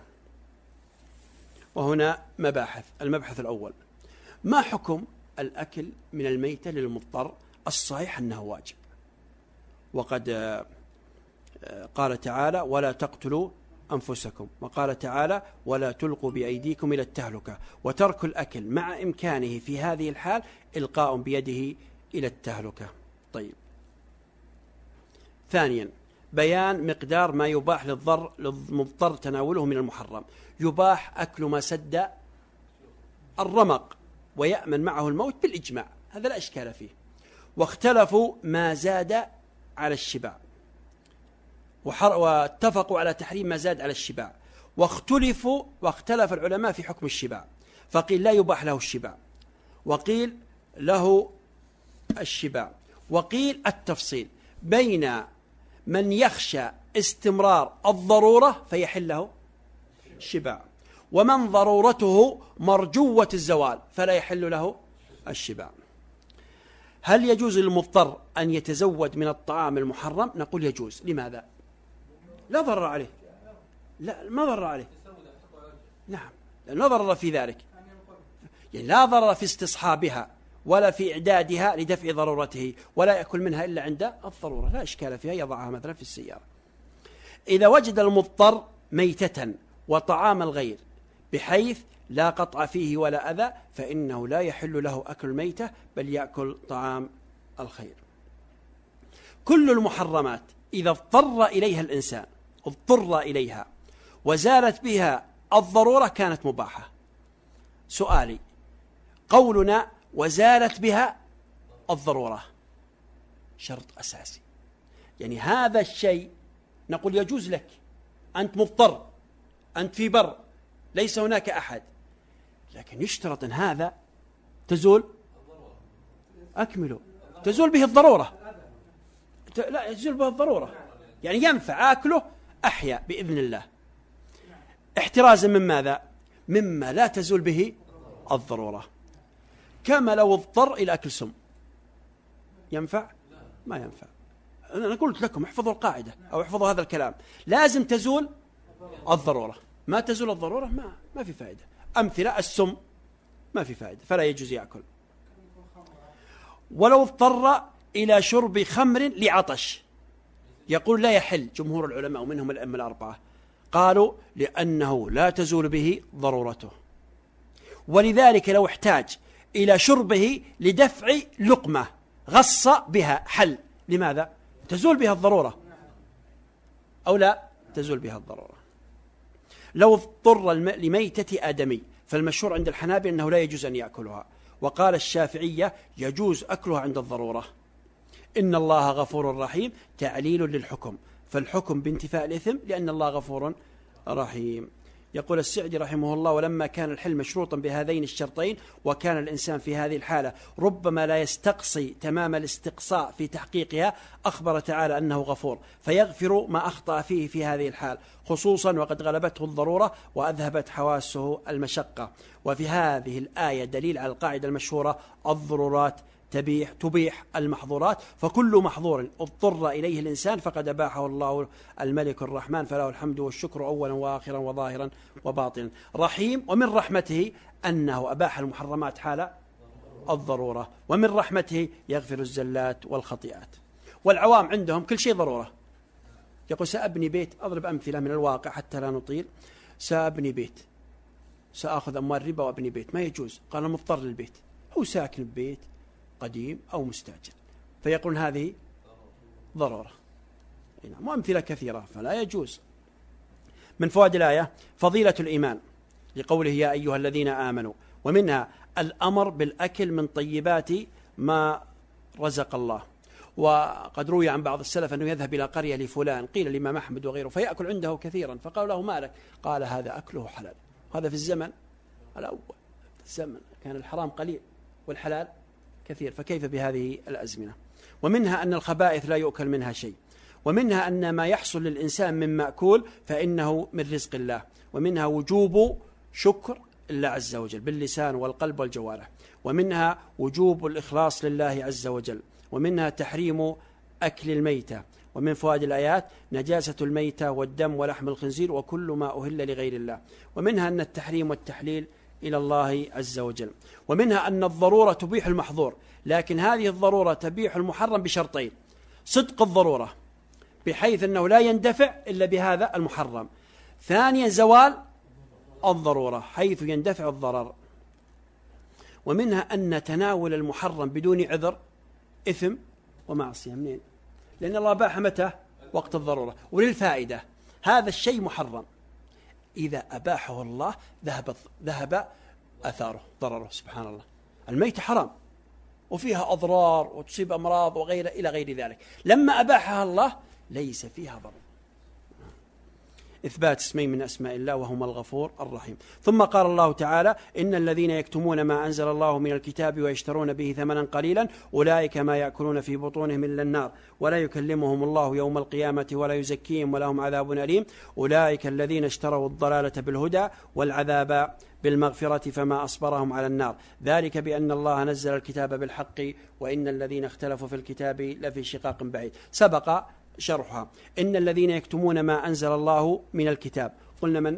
وهنا مباحث. المبحث الأول ما حكم الأكل من الميتة للمضطر؟ الصحيح أنه واجب، وقد قال تعالى ولا تقتلوا أنفسكم، وقال تعالى ولا تلقوا بأيديكم إلى التهلكة. وترك الأكل مع إمكانه في هذه الحال إلقاء بيده إلى التهلكة. طيب، ثانيا بيان مقدار ما يباح للضر للمضطر تناوله من المحرم. يباح أكل ما سد الرمق ويأمن معه الموت بالإجماع، هذا لا إشكال فيه. واختلفوا ما زاد على الشبع، واتفقوا على تحريم ما زاد على الشبع. واختلفوا واختلف العلماء في حكم الشبع، فقيل لا يباح له الشبع، وقيل له الشبع، وقيل التفصيل بين من يخشى استمرار الضرورة فيحل له الشبع، ومن ضرورته مرجوة الزوال فلا يحل له الشبع. هل يجوز للمضطر أن يتزود من الطعام المحرم؟ نقول يجوز. لماذا؟ لا ضرر عليه. لا ما ضرر عليه. نعم لا ضرر في ذلك، يعني لا ضرر في استصحابها ولا في إعدادها لدفع ضرورته، ولا يأكل منها إلا عند الضرورة، لا إشكال فيها، يضعها مثلا في السيارة. إذا وجد المضطر ميتة وطعام الغير بحيث لا قطع فيه ولا أذى، فإنه لا يحل له أكل الميتة بل يأكل طعام الخير. كل المحرمات إذا اضطر إليها الإنسان اضطر إليها وزالت بها الضرورة كانت مباحة. سؤالي، قولنا وزالت بها الضرورة شرط أساسي، يعني هذا الشيء نقول يجوز لك، أنت مضطر، أنت في بر، ليس هناك أحد، لكن يشترط أن هذا تزول أكمله تزول به الضرورة. لا يزول به الضرورة، يعني ينفع أكله أحيا بإذن الله، احترازا من ماذا؟ مما لا تزول به الضرورة. كما لو اضطر إلى أكل سم، ينفع؟ ما ينفع. أنا قلت لكم احفظوا القاعدة أو احفظوا هذا الكلام، لازم تزول الضرورة، ما تزول الضرورة ما ما في فائدة. أمثلة السم ما في فائدة فلا يجوز يأكل. ولو اضطر إلى شرب خمر لعطش، يقول لا يحل جمهور العلماء ومنهم الأئمة الأربعة، قالوا لأنه لا تزول به ضرورته، ولذلك لو احتاج إلى شربه لدفع لقمة غص بها حل. لماذا؟ تزول بها الضرورة أو لا تزول بها الضرورة. لو اضطر لميتة آدمي، فالمشهور عند الحنابلة أنه لا يجوز أن يأكلها، وقال الشافعية يجوز أكلها عند الضرورة. إن الله غفور رحيم تعليل للحكم، فالحكم بانتفاء الإثم لأن الله غفور رحيم. يقول السعدي رحمه الله: ولما كان الحل مشروطا بهذين الشرطين، وكان الإنسان في هذه الحالة ربما لا يستقصي تمام الاستقصاء في تحقيقها، أخبر تعالى أنه غفور فيغفر ما أخطأ فيه في هذه الحال، خصوصا وقد غلبته الضرورة وأذهبت حواسه المشقة. وفي هذه الآية دليل على القاعدة المشهورة: الضرورات تبيح تبيح المحظورات، فكل محظور اضطر إليه الإنسان فقد أباحه الله الملك الرحمن، فله الحمد والشكر أولا وآخرا وظاهرا وباطنا. رحيم، ومن رحمته أنه أباح المحرمات حال الضرورة، ومن رحمته يغفر الزلات والخطيئات. والعوام عندهم كل شيء ضرورة، يقول سأبني بيت، أضرب أمثلة من الواقع حتى لا نطيل، سأبني بيت، سأخذ أموال ربا وأبني بيت، ما يجوز، قال مضطر للبيت، هو ساكن ببيت قديم أو مستأجر، فيقولون هذه ضرورة. وأمثلة كثيرة فلا يجوز. من فوائد الآية فضيلة الإيمان لقوله يا أيها الذين آمنوا، ومنها الأمر بالأكل من طيبات ما رزق الله. وقد روي عن بعض السلف أنه يذهب إلى قرية لفلان، قيل الإمام أحمد وغيره، فيأكل عنده كثيرا، فقالوا له ما لك؟ قال هذا أكله حلال. هذا في الزمن الأول، في الزمن كان الحرام قليل والحلال كثير، فكيف بهذه الأزمنة؟ ومنها أن الخبائث لا يؤكل منها شيء، ومنها أن ما يحصل للإنسان من مأكول فإنه من رزق الله، ومنها وجوب شكر الله عز وجل باللسان والقلب والجوارح، ومنها وجوب الإخلاص لله عز وجل، ومنها تحريم أكل الميتة. ومن فوائد الآيات نجاسة الميتة والدم ولحم الخنزير وكل ما أهل لغير الله. ومنها أن التحريم والتحليل إلى الله عز وجل. ومنها أن الضرورة تبيح المحظور، لكن هذه الضرورة تبيح المحرم بشرطين: صدق الضرورة بحيث أنه لا يندفع إلا بهذا المحرم، ثانيا زوال الضرورة حيث يندفع الضرر. ومنها أن تناول المحرم بدون عذر إثم ومعصية. منين؟ لأن الله باح متى؟ وقت الضرورة. وللفائدة هذا الشيء محرم، إذا أباحه الله ذهب ذهب أثاره ضرره. سبحان الله، الميت حرام وفيها أضرار وتصيب أمراض وغير إلى غير ذلك، لما أباحها الله ليس فيها ضرر. إثبات اسمين من أسماء الله وهما الغفور الرحيم. ثم قال الله تعالى إن الذين يكتمون ما أنزل الله من الكتاب ويشترون به ثمنا قليلا أولئك ما يأكلون في بطونهم إلا النار ولا يكلمهم الله يوم القيامة ولا يزكيهم ولهم عذاب أليم أولئك الذين اشتروا الضلالة بالهدى والعذاب بالمغفرة فما أصبرهم على النار ذلك بأن الله نزل الكتاب بالحق وإن الذين اختلفوا في الكتاب لفي شقاق بعيد. سبق شرحها. إن الذين يكتمون ما أنزل الله من الكتاب، قلنا من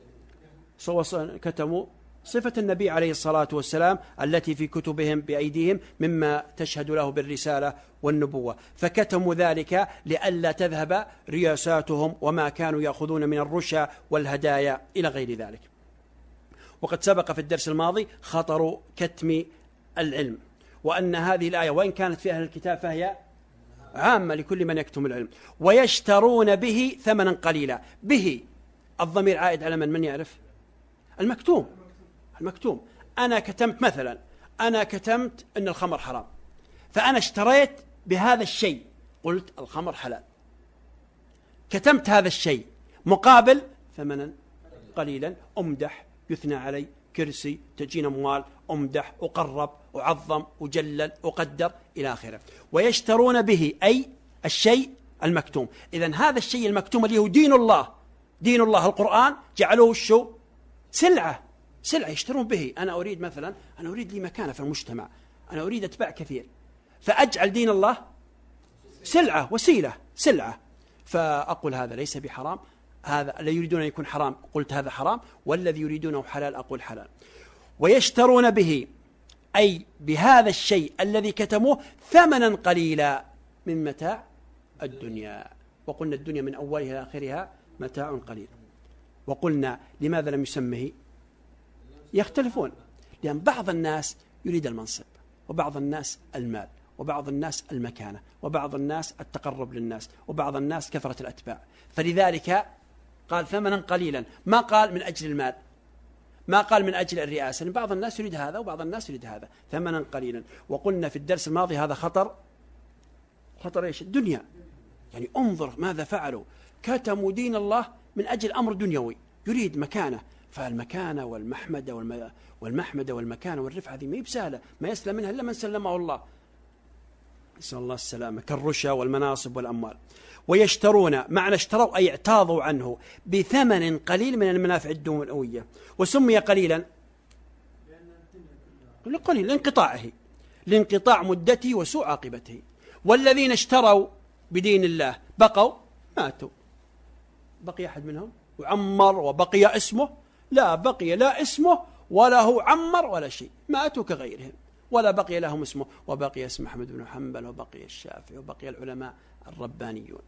كتموا صفة النبي عليه الصلاة والسلام التي في كتبهم بأيديهم مما تشهد له بالرسالة والنبوة، فكتموا ذلك لئلا تذهب رياساتهم وما كانوا يأخذون من الرشا والهدايا إلى غير ذلك. وقد سبق في الدرس الماضي خطر كتم العلم، وأن هذه الآية وإن كانت في أهل الكتاب فهي عامة لكل من يكتم العلم. ويشترون به ثمنا قليلا، به الضمير عائد على من من يعرف؟ المكتوم. المكتوم. أنا كتمت مثلا، أنا كتمت أن الخمر حرام، فأنا اشتريت بهذا الشيء، قلت الخمر حلال، كتمت هذا الشيء مقابل ثمنا قليلا، أمدح، يثنى علي، كرسي، تجين أموال، أمدح، أقرب، أعظم، أجلل، أقدر إلى آخره. ويشترون به أي الشيء المكتوم. إذن هذا الشيء المكتوم اللي هو دين الله، دين الله القرآن، جعلوه الشو سلعة، سلعة يشترون به. أنا أريد مثلا، أنا أريد لي مكانة في المجتمع، أنا أريد أتباع كثير، فأجعل دين الله سلعة، وسيلة، سلعة، فأقول هذا ليس بحرام، هذا لا يريدون أن يكون حرام، قلت هذا حرام، والذي يريدونه حلال أقول حلال. ويشترون به أي بهذا الشيء الذي كتموه ثمنا قليلا من متاع الدنيا. وقلنا الدنيا من أولها إلى آخرها متاع قليل. وقلنا لماذا لم يسمه؟ يختلفون، لأن بعض الناس يريد المنصب، وبعض الناس المال، وبعض الناس المكانة، وبعض الناس التقرب للناس، وبعض الناس كثرة الأتباع، فلذلك قال ثمنا قليلا، ما قال من أجل المال، ما قال من أجل الرئاسة، لأن بعض الناس يريد هذا وبعض الناس يريد هذا، ثمنا قليلا. وقلنا في الدرس الماضي هذا خطر، خطر إيش؟ الدنيا. يعني انظر ماذا فعلوا، كتموا دين الله من أجل أمر دنيوي، يريد مكانة، فالمكانة والمحمدة والم... والمحمدة والمكانة والرفعة هذه ما هي بسهلة، ما يسلم منها إلا من سلمه الله، نسأل الله السلامة، كالرشا والمناصب والأموال. ويشترون، معنى اشتروا أي اعتاضوا عنه بثمن قليل من المنافع الدنيوية. وسمي قليلا قليل لانقطاعه، لانقطاع مدته وسوء عاقبته. والذين اشتروا بدين الله بقوا ماتوا، بقي أحد منهم وعمر وبقي اسمه؟ لا، بقي لا اسمه ولا هو عمر ولا شيء، ماتوا كغيرهم، ولا بقي لهم اسمه، وبقي اسم أحمد بن حنبل، وبقي الشافعي، وبقي العلماء الربانيون.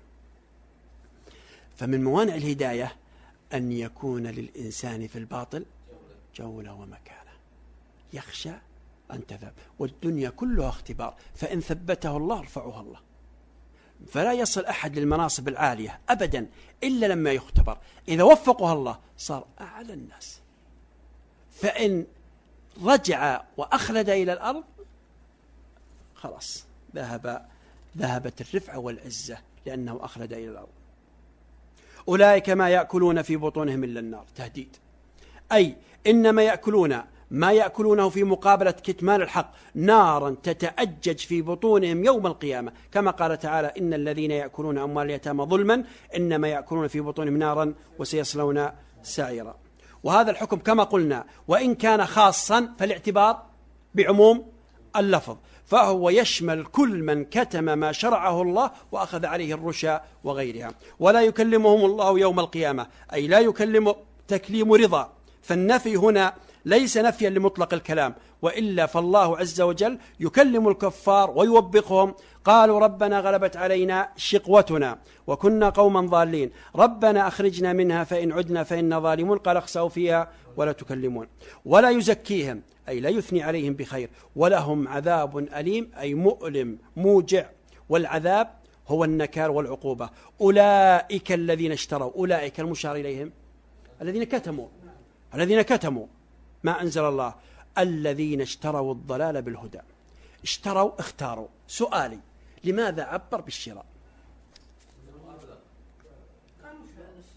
فمن موانع الهداية أن يكون للإنسان في الباطل جولة ومكانة، يخشى أن تذهب، والدنيا كلها اختبار، فإن ثبته الله رفعها الله، فلا يصل أحد للمناصب العالية أبدا إلا لما يختبر. إذا وفقها الله صار أعلى الناس، فإن رجع وأخلد إلى الأرض خلاص ذهب ذهبت الرفعة والعزة لأنه أخلد إلى الأرض. أولئك ما يأكلون في بطونهم إلا النار، تهديد، أي إنما يأكلون ما يأكلونه في مقابلة كتمان الحق، نارا تتأجج في بطونهم يوم القيامة، كما قال تعالى إن الذين يأكلون أموال اليتامى ظلما إنما يأكلون في بطونهم نارا وسيصلون سعيرا. وهذا الحكم كما قلنا وإن كان خاصا فالاعتبار بعموم اللفظ، فهو يشمل كل من كتم ما شرعه الله وأخذ عليه الرشا وغيرها. ولا يكلمهم الله يوم القيامة، أي لا يكلم تكليم رضا، فالنفي هنا ليس نفيا لمطلق الكلام، وإلا فالله عز وجل يكلم الكفار ويوبخهم. قالوا ربنا غلبت علينا شقوتنا وكنا قوما ضالين، ربنا أخرجنا منها فإن عدنا فإنا ظالمون، قال اخسأوا فيها ولا تكلمون. ولا يزكيهم، أي لا يثني عليهم بخير، ولهم عذاب أليم، أي مؤلم موجع، والعذاب هو النكال والعقوبة. أولئك الذين اشتروا، أولئك المشار إليهم الذين كتموا، الذين كتموا ما أنزل الله، الذين اشتروا الضلال بالهدى. اشتروا، اختاروا. سؤالي لماذا عبر بالشراء؟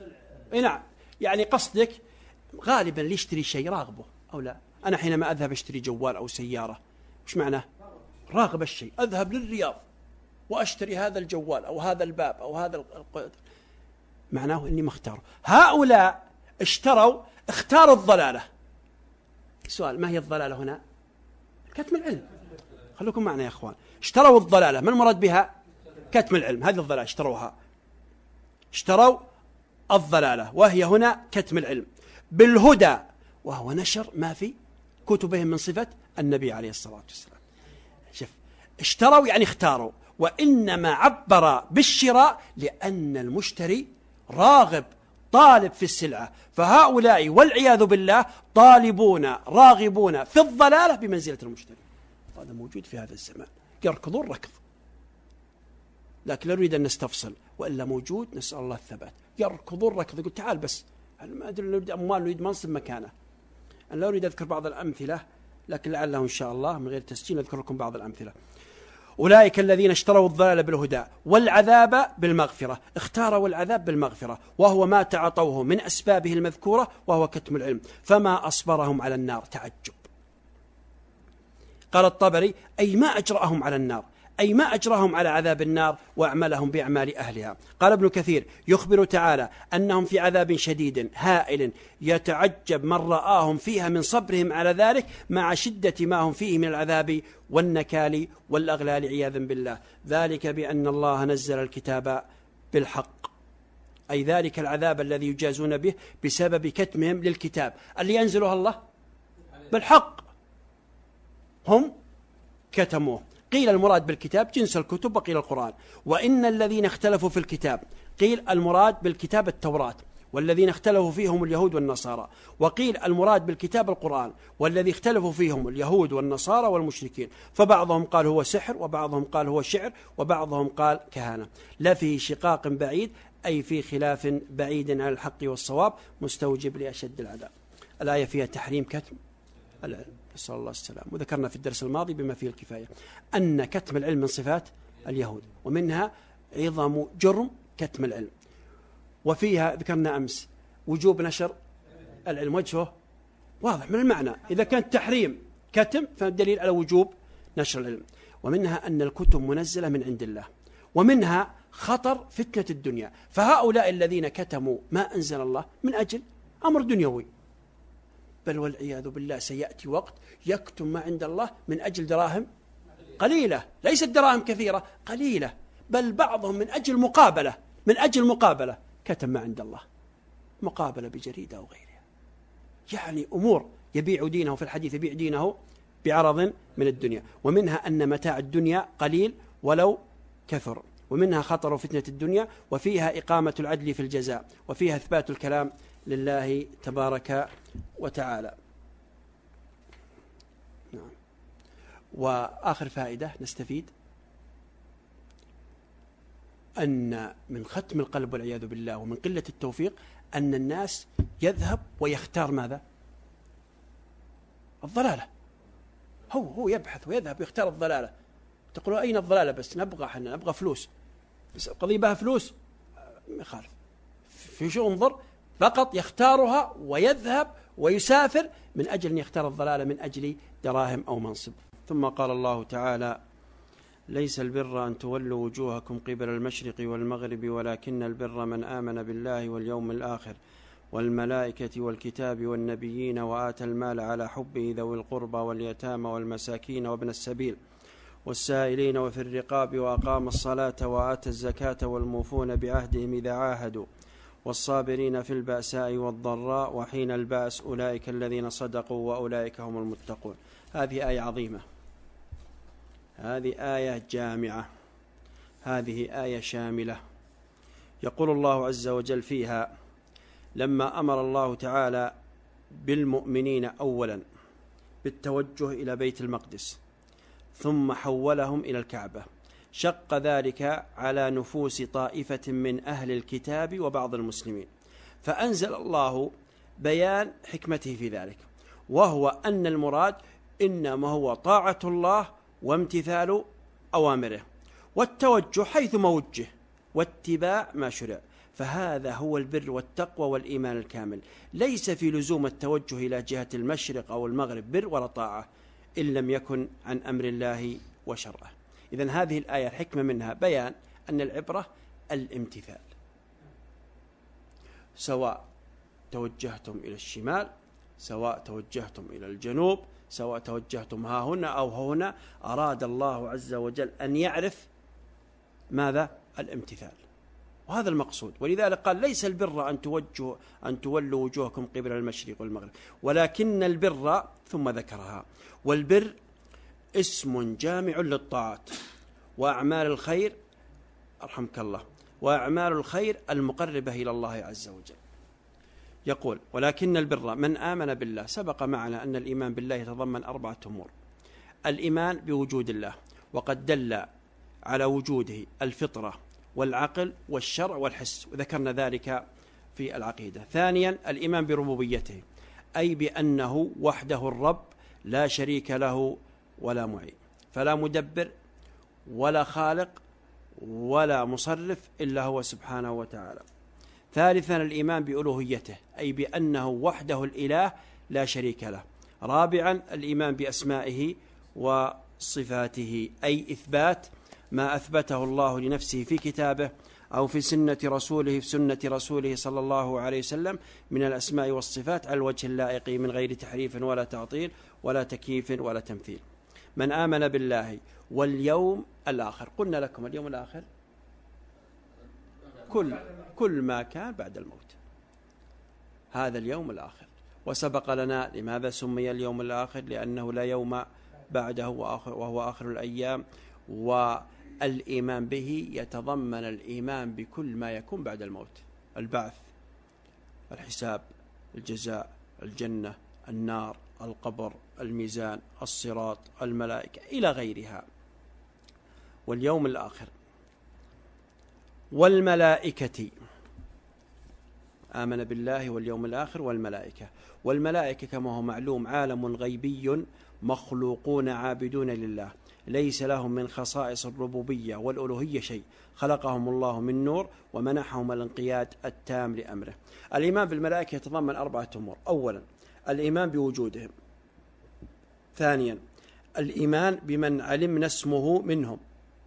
نعم، يعني قصدك غالبا اللي يشتري شيء راغبه أو لا. أنا حينما أذهب أشتري جوال أو سيارة وش معناه؟ راغب الشيء، أذهب للرياض وأشتري هذا الجوال أو هذا الباب أو هذا الق... معناه أني مختار. هؤلاء اشتروا اختاروا الضلالة. سؤال: ما هي الضلالة هنا؟ كتم العلم. خلوكم معنا يا أخوان. اشتروا الضلالة، ما المراد بها؟ كتم العلم. هذه الضلالة اشتروها، اشتروا الضلالة وهي هنا كتم العلم بالهدى، وهو نشر ما في كتبهم من صفة النبي عليه الصلاة والسلام. شوف، اشتروا يعني اختاروا، وإنما عبر بالشراء لأن المشتري راغب طالب في السلعة، فهؤلاء والعياذ بالله طالبون راغبون في الضلالة بمنزلة المشتري. هذا موجود في هذا الزمان، يركضون ركض، لكن لا نريد أن نستفصل، وإلا موجود، نسأل الله الثبات. يركضون ركض، يقول تعال بس، ما أدري، نريد أموال، نريد منصب مكانه. أنا لا أريد أذكر بعض الأمثلة، لكن لعله إن شاء الله من غير تسجيل أذكر لكم بعض الأمثلة. أولئك الذين اشتروا الضلال بالهدى والعذاب بالمغفرة. اختاروا العذاب بالمغفرة، وهو ما تعاطوه من أسبابه المذكورة، وهو كتم العلم، فما أصبرهم على النار. تعجب. قال الطبري: أي ما أجرأهم على النار، أي ما أجرهم على عذاب النار وأعملهم بأعمال أهلها. قال ابن كثير: يخبر تعالى أنهم في عذاب شديد هائل، يتعجب من رآهم فيها من صبرهم على ذلك مع شدة ما هم فيه من العذاب والنكال والأغلال عياذا بالله. ذلك بأن الله نزل الكتاب بالحق، أي ذلك العذاب الذي يجازون به بسبب كتمهم للكتاب اللي ينزلها الله بالحق، هم كتموه. قيل المراد بالكتاب جنس الكتب، وقيل القرآن. وإن الذين اختلفوا في الكتاب، قيل المراد بالكتاب التوراة، والذين اختلفوا فيهم اليهود والنصارى. وقيل المراد بالكتاب القرآن، والذي اختلفوا فيهم اليهود والنصارى والمشركين. فبعضهم قال هو سحر، وبعضهم قال هو شعر، وبعضهم قال كهانة. لا في شقاق بعيد، أي في خلاف بعيد عن الحق والصواب، مستوجب لأشد العذاب. الآية فيها تحريم كتم العلم، نسأل الله السلام. وذكرنا في الدرس الماضي بما فيه الكفاية أن كتم العلم من صفات اليهود، ومنها عظم جرم كتم العلم. وفيها ذكرنا أمس وجوب نشر العلم، وجهه واضح من المعنى، إذا كان تحريم كتم فالدليل على وجوب نشر العلم. ومنها أن الكتب منزلة من عند الله، ومنها خطر فتنة الدنيا. فهؤلاء الذين كتموا ما أنزل الله من أجل أمر دنيوي، بل والعياذ بالله سيأتي وقت يكتم ما عند الله من أجل دراهم قليلة، ليست دراهم كثيرة، قليلة، بل بعضهم من أجل مقابلة، من أجل مقابلة كتم ما عند الله، مقابلة بجريدة أو غيرها. يعني أمور يبيع دينه، في الحديث يبيع دينه بعرض من الدنيا. ومنها أن متاع الدنيا قليل ولو كثر. ومنها خطر فتنة الدنيا، وفيها إقامة العدل في الجزاء، وفيها إثبات الكلام لله تبارك وتعالى. نعم. وآخر فائدة نستفيد أن من ختم القلب والعياذ بالله ومن قلة التوفيق أن الناس يذهب ويختار ماذا؟ الضلالة. هو هو يبحث ويذهب ويختار الضلالة. تقولوا أين الضلالة؟ بس نبغى حنا نبغى فلوس، بس قضية بها فلوس ما يخالف، في شو انظر، فقط يختارها ويذهب ويسافر من أجل أن يختار الضلالة من أجل دراهم أو منصب. ثم قال الله تعالى: ليس البر أن تولوا وجوهكم قبل المشرق والمغرب، ولكن البر من آمن بالله واليوم الآخر والملائكة والكتاب والنبيين وآتى المال على حبه ذوي القربى واليتامى والمساكين وابن السبيل والسائلين وفي الرقاب، وأقام الصلاة وآتى الزكاة والموفون بعهدهم إذا عاهدوا والصابرين في البأساء والضراء وحين البأس، أولئك الذين صدقوا وأولئك هم المتقون. هذه آية عظيمة، هذه آية جامعة، هذه آية شاملة. يقول الله عز وجل فيها: لما أمر الله تعالى بالمؤمنين أولا بالتوجه إلى بيت المقدس ثم حولهم إلى الكعبة، شق ذلك على نفوس طائفة من أهل الكتاب وبعض المسلمين، فأنزل الله بيان حكمته في ذلك، وهو أن المراد إنما هو طاعة الله وامتثال أوامره، والتوجه حيث ما وجه، واتباع ما شرع. فهذا هو البر والتقوى والإيمان الكامل. ليس في لزوم التوجه إلى جهة المشرق أو المغرب بر ولا طاعة إن لم يكن عن أمر الله وشرعه. إذن هذه الآية الحكمة منها بيان أن العبرة الامتثال، سواء توجهتم إلى الشمال، سواء توجهتم إلى الجنوب، سواء توجهتم ها هنا أو هنا، أراد الله عز وجل أن يعرف ماذا؟ الامتثال، وهذا المقصود. ولذلك قال ليس البر أن توجهوا أن تولوا وجوهكم قبل المشرق والمغرب، ولكن البر، ثم ذكرها، والبر اسم جامع للطاعات وأعمال الخير، أرحمك الله، وأعمال الخير المقربة إلى الله عز وجل. يقول ولكن البر من آمن بالله. سبق معنا أن الإيمان بالله يتضمن أربعة أمور: الإيمان بوجود الله، وقد دل على وجوده الفطرة والعقل والشرع والحس، وذكرنا ذلك في العقيدة. ثانيا الإيمان بربوبيته، أي بأنه وحده الرب لا شريك له ولا معين، فلا مدبر ولا خالق ولا مصرف إلا هو سبحانه وتعالى. ثالثا الإيمان بألوهيته، أي بأنه وحده الإله لا شريك له. رابعا الإيمان بأسمائه وصفاته، أي إثبات ما أثبته الله لنفسه في كتابه أو في سنة رسوله في سنة رسوله صلى الله عليه وسلم من الأسماء والصفات على الوجه اللائق من غير تحريف ولا تعطيل ولا تكييف ولا تمثيل. من آمن بالله واليوم الآخر، قلنا لكم اليوم الآخر كل كل ما كان بعد الموت، هذا اليوم الآخر. وسبق لنا لماذا سمي اليوم الآخر؟ لأنه لا يوم بعده وهو آخر الأيام. والإيمان به يتضمن الإيمان بكل ما يكون بعد الموت: البعث، الحساب، الجزاء، الجنة، النار، القبر، الميزان، الصراط، الملائكة إلى غيرها. واليوم الآخر والملائكة، آمن بالله واليوم الآخر والملائكة. والملائكة كما هو معلوم عالم غيبي مخلوقون عابدون لله، ليس لهم من خصائص الربوبية والألوهية شيء، خلقهم الله من نور ومنحهم الانقياد التام لأمره. الإيمان بالملائكة يتضمن أربعة أمور: أولا الإيمان بوجودهم، ثانيا الإيمان بمن علمنا اسمه منهم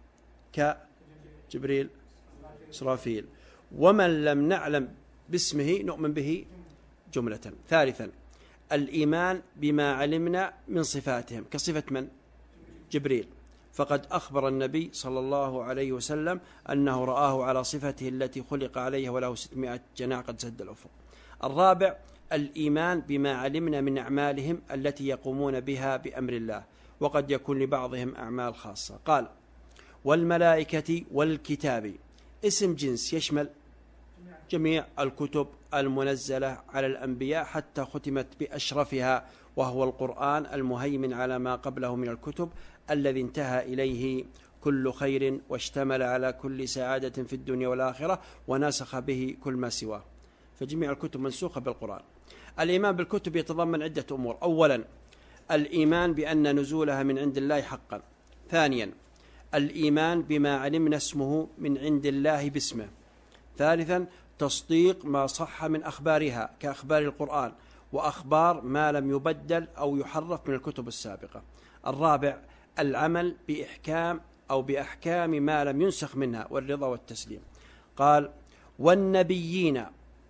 كجبريل، إسرافيل، ومن لم نعلم باسمه نؤمن به جملة. ثالثا الإيمان بما علمنا من صفاتهم كصفة من؟ جبريل، فقد أخبر النبي صلى الله عليه وسلم أنه رآه على صفته التي خلق عليها وله ستمائة جناح قد سد الأفق. الرابع الإيمان بما علمنا من أعمالهم التي يقومون بها بأمر الله، وقد يكون لبعضهم أعمال خاصة. قال والملائكة والكتاب اسم جنس يشمل جميع الكتب المنزلة على الأنبياء حتى ختمت بأشرفها، وهو القرآن المهيمن على ما قبله من الكتب، الذي انتهى إليه كل خير واشتمل على كل سعادة في الدنيا والآخرة ونسخ به كل ما سواه، فجميع الكتب منسوخة بالقرآن. الإيمان بالكتب يتضمن عدة أمور: أولا الإيمان بأن نزولها من عند الله حقا. ثانيا الإيمان بما علمنا اسمه من عند الله باسمه. ثالثا تصديق ما صح من أخبارها كأخبار القرآن وأخبار ما لم يبدل أو يحرف من الكتب السابقة. الرابع العمل بإحكام أو بأحكام ما لم ينسخ منها والرضا والتسليم. قال والنبيين،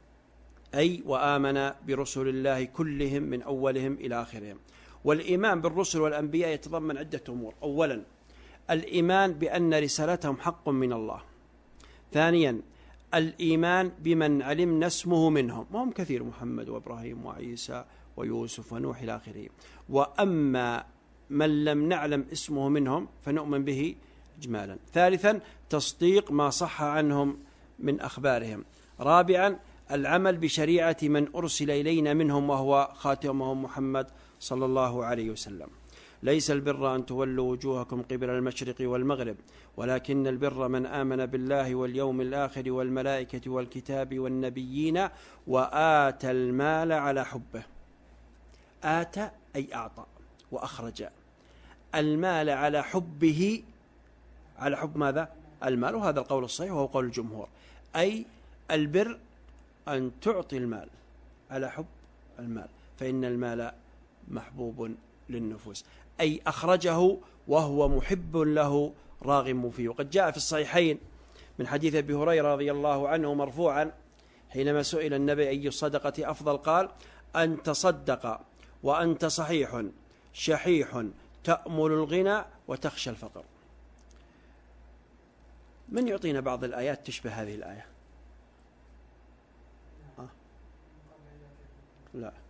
أي وآمن برسل الله كلهم من أولهم إلى آخرهم. والإيمان بالرسل والأنبياء يتضمن عدة أمور: أولا الإيمان بأن رسالتهم حق من الله. ثانيا الإيمان بمن علمنا اسمه منهم، وهم كثير: محمد وإبراهيم وعيسى ويوسف ونوح إلى آخره. وأما من لم نعلم اسمه منهم فنؤمن به إجمالا. ثالثا تصديق ما صح عنهم من أخبارهم. رابعا العمل بشريعة من أرسل إلينا منهم وهو خاتمهم محمد صلى الله عليه وسلم. ليس البر أن تولوا وجوهكم قبل المشرق والمغرب، ولكن البر من آمن بالله واليوم الآخر والملائكة والكتاب والنبيين وآتى المال على حبه. آتى أي أعطى وأخرج المال على حبه، على حب ماذا؟ المال، وهذا القول الصحيح وهو قول الجمهور، أي البر أن تعطي المال على حب المال، فإن المال محبوب للنفوس، أي أخرجه وهو محب له راغب فيه. وقد جاء في الصحيحين من حديث أبي هريرة رضي الله عنه مرفوعا حينما سئل النبي أي الصدقة أفضل قال: أن تصدق وأنت صحيح شحيح تأمل الغنى وتخشى الفقر. من يعطينا بعض الآيات تشبه هذه الآية؟ آه. لا.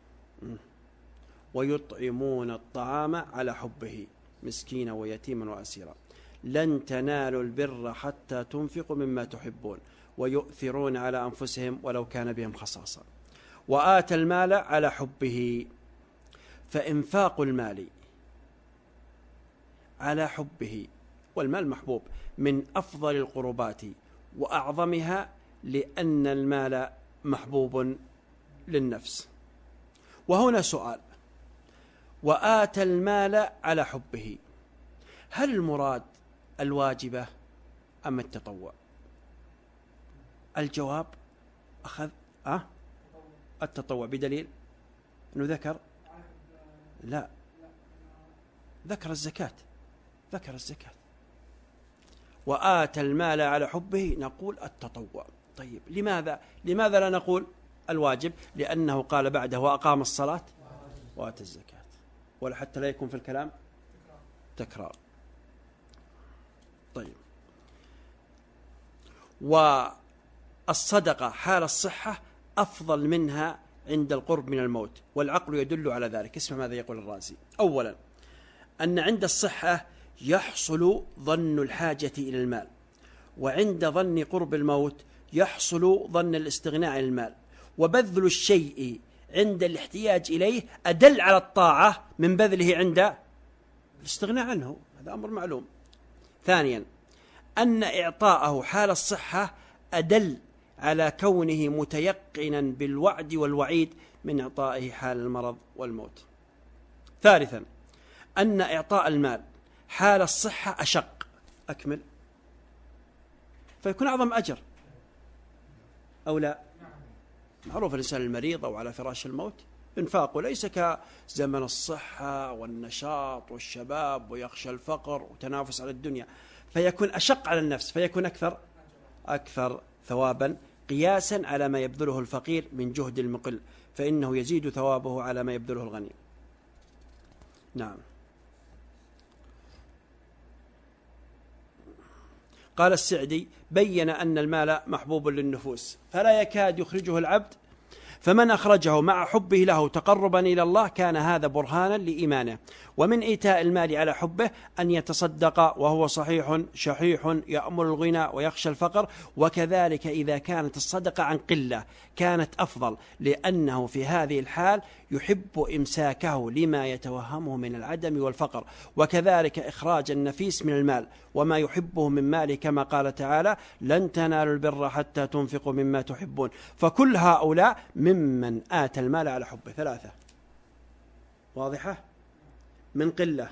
ويطعمون الطعام على حبه مسكينا ويتيما وأسيرا لن تنالوا البر حتى تنفقوا مما تحبون ويؤثرون على أنفسهم ولو كان بهم خصاصة وآتى المال على حبه. فإنفاق المال على حبه، والمال محبوب، من أفضل القربات وأعظمها، لأن المال محبوب للنفس. وهنا سؤال: وآتى المال على حبه، هل المراد الواجبة أم التطوع؟ الجواب أخذ أه؟ التطوع، بدليل أنه ذكر لا ذكر الزكاة ذكر الزكاة وآتى المال على حبه، نقول التطوع. طيب لماذا لماذا لا نقول الواجب؟ لأنه قال بعده: وأقام الصلاة وآتى الزكاة، ولا حتى لا يكون في الكلام تكرار. طيب، والصدقة حال الصحة أفضل منها عند القرب من الموت، والعقل يدل على ذلك. اسمع ماذا يقول الرازي: أولا، أن عند الصحة يحصل ظن الحاجة إلى المال، وعند ظن قرب الموت يحصل ظن الاستغناء عن المال، وبذل الشيء عند الاحتياج إليه أدل على الطاعة من بذله عند الاستغناء عنه، هذا أمر معلوم. ثانيا، أن إعطاءه حال الصحة أدل على كونه متيقنا بالوعد والوعيد من إعطائه حال المرض والموت. ثالثا، أن إعطاء المال حال الصحة أشق. أكمل. فيكون أعظم أجر أو لا؟ معروف الإنسان المريض أو على فراش الموت إنفاقه ليس كزمن الصحة والنشاط والشباب ويخشى الفقر وتنافس على الدنيا، فيكون أشق على النفس، فيكون أكثر أكثر ثوابا قياسا على ما يبذله الفقير من جهد المقل، فإنه يزيد ثوابه على ما يبذله الغني. نعم. قال السعدي: بين أن المال محبوب للنفوس فلا يكاد يخرجه العبد، فمن أخرجه مع حبه له تقربا إلى الله كان هذا برهانا لإيمانه. ومن إيتاء المال على حبه أن يتصدق وهو صحيح شحيح يأمل الغنى ويخشى الفقر، وكذلك إذا كانت الصدقة عن قلة كانت أفضل، لأنه في هذه الحال يحب إمساكه لما يتوهمه من العدم والفقر، وكذلك إخراج النفيس من المال وما يحبه من ماله، كما قال تعالى: لن تنالوا البر حتى تنفقوا مما تحبون. فكل هؤلاء ممن آتى المال على حبه. ثلاثة واضحة؟ من قلة،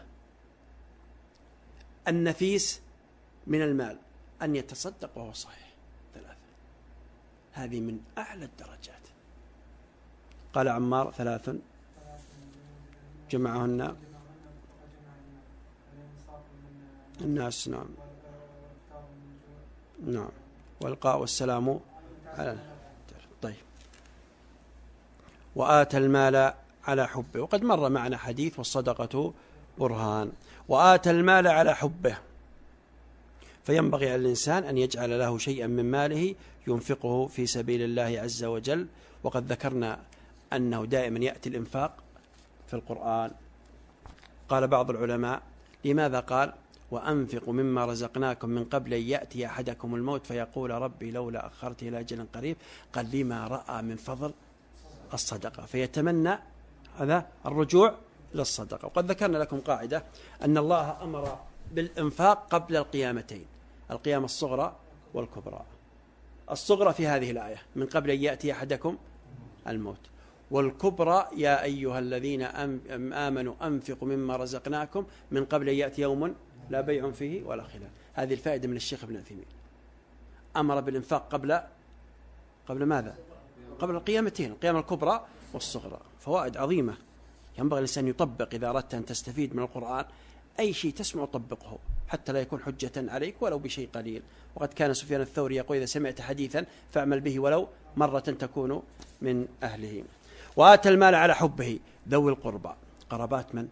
النفيس من المال، أن يتصدق وهو صحيح. ثلاثة، هذه من أعلى الدرجات. قال عمار: ثلاث جمعهن الناس. نعم نعم. والقاء والسلام على. طيب، وآتى المال على حبه، وقد مر معنا حديث: والصدقة برهان. وآتى المال على حبه، فينبغي على الإنسان أن يجعل له شيئا من ماله ينفقه في سبيل الله عز وجل. وقد ذكرنا أنه دائما يأتي الإنفاق في القرآن. قال بعض العلماء: لماذا قال وأنفقوا مما رزقناكم من قبل أن يأتي أحدكم الموت فيقول ربي لولا أخرتني إلى أجل قريب؟ قال: لما رأى من فضل الصدقة، فيتمنى هذا الرجوع للصدقة. وقد ذكرنا لكم قاعدة أن الله أمر بالإنفاق قبل القيامتين، القيامة الصغرى والكبرى. الصغرى في هذه الآية: من قبل أن يأتي أحدكم الموت، والكبرى: يا أيها الذين آمنوا أنفقوا مما رزقناكم من قبل أن يأتي يوم لا بيع فيه ولا خلال. هذه الفائدة من الشيخ ابن عثيمين، أمر بالإنفاق قبل قبل ماذا؟ قبل القيامتين، القيامة الكبرى والصغرى. فوائد عظيمة ينبغي الإنسان يطبق. إذا أردت أن تستفيد من القرآن أي شيء تسمع طبقه حتى لا يكون حجة عليك ولو بشيء قليل. وقد كان سفيان الثوري يقول: إذا سمعت حديثا فاعمل به ولو مرة تكون من أهله. وآتى المال على حبه ذوي القربى. قرابات من؟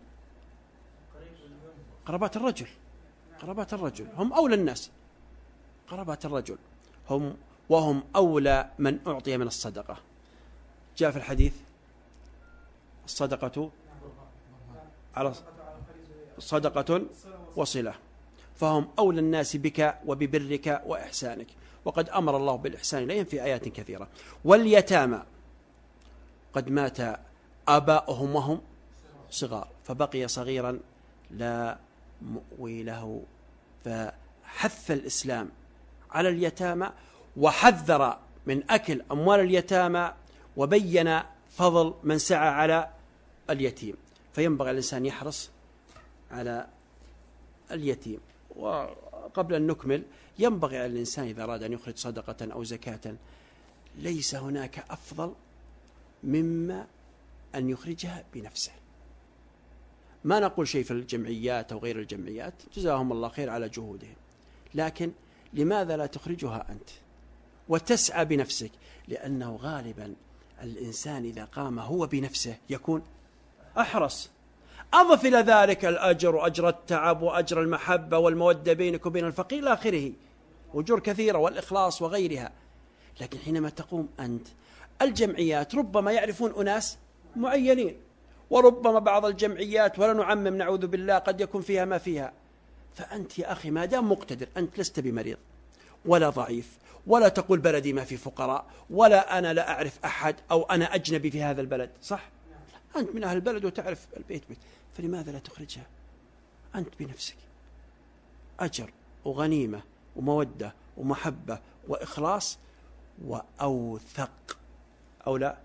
قرابات الرجل. قرابات الرجل هم أولى الناس. قرابات الرجل هم وهم أولى من أعطي من الصدقة. جاء في الحديث: الصدقة على صدقة وصلة، فهم أولى الناس بك وببرك وإحسانك. وقد أمر الله بالإحسان إليهم في آيات كثيرة. واليتامى قد مات آباؤهم وهم صغار فبقي صغيرا لا مؤوي له، فحث الإسلام على اليتامى وحذر من أكل أموال اليتامى وبين فضل من سعى على اليتيم. فينبغي الإنسان يحرص على اليتيم. وقبل أن نكمل ينبغي على الإنسان إذا أراد أن يخرج صدقة أو زكاة ليس هناك أفضل مما أن يخرجها بنفسه. ما نقول شيء في الجمعيات أو غير الجمعيات، جزاهم الله خير على جهودهم، لكن لماذا لا تخرجها أنت وتسعى بنفسك؟ لأنه غالبا الإنسان إذا قام هو بنفسه يكون أحرص. أضف إلى ذلك الأجر وأجر التعب وأجر المحبة والمودة بينك وبين الفقير إلى آخره، وأجور كثيرة والإخلاص وغيرها. لكن حينما تقوم أنت، الجمعيات ربما يعرفون أناس معينين، وربما بعض الجمعيات ولا نعمم نعوذ بالله قد يكون فيها ما فيها. فأنت يا أخي ما دام مقتدر، أنت لست بمريض ولا ضعيف، ولا تقول بلدي ما في فقراء، ولا أنا لا أعرف أحد أو أنا أجنبي في هذا البلد، صح؟ أنت من أهل البلد وتعرف البيت بيت، فلماذا لا تخرجها أنت بنفسك؟ أجر وغنيمة ومودة ومحبة وإخلاص وأوثق، أو لا؟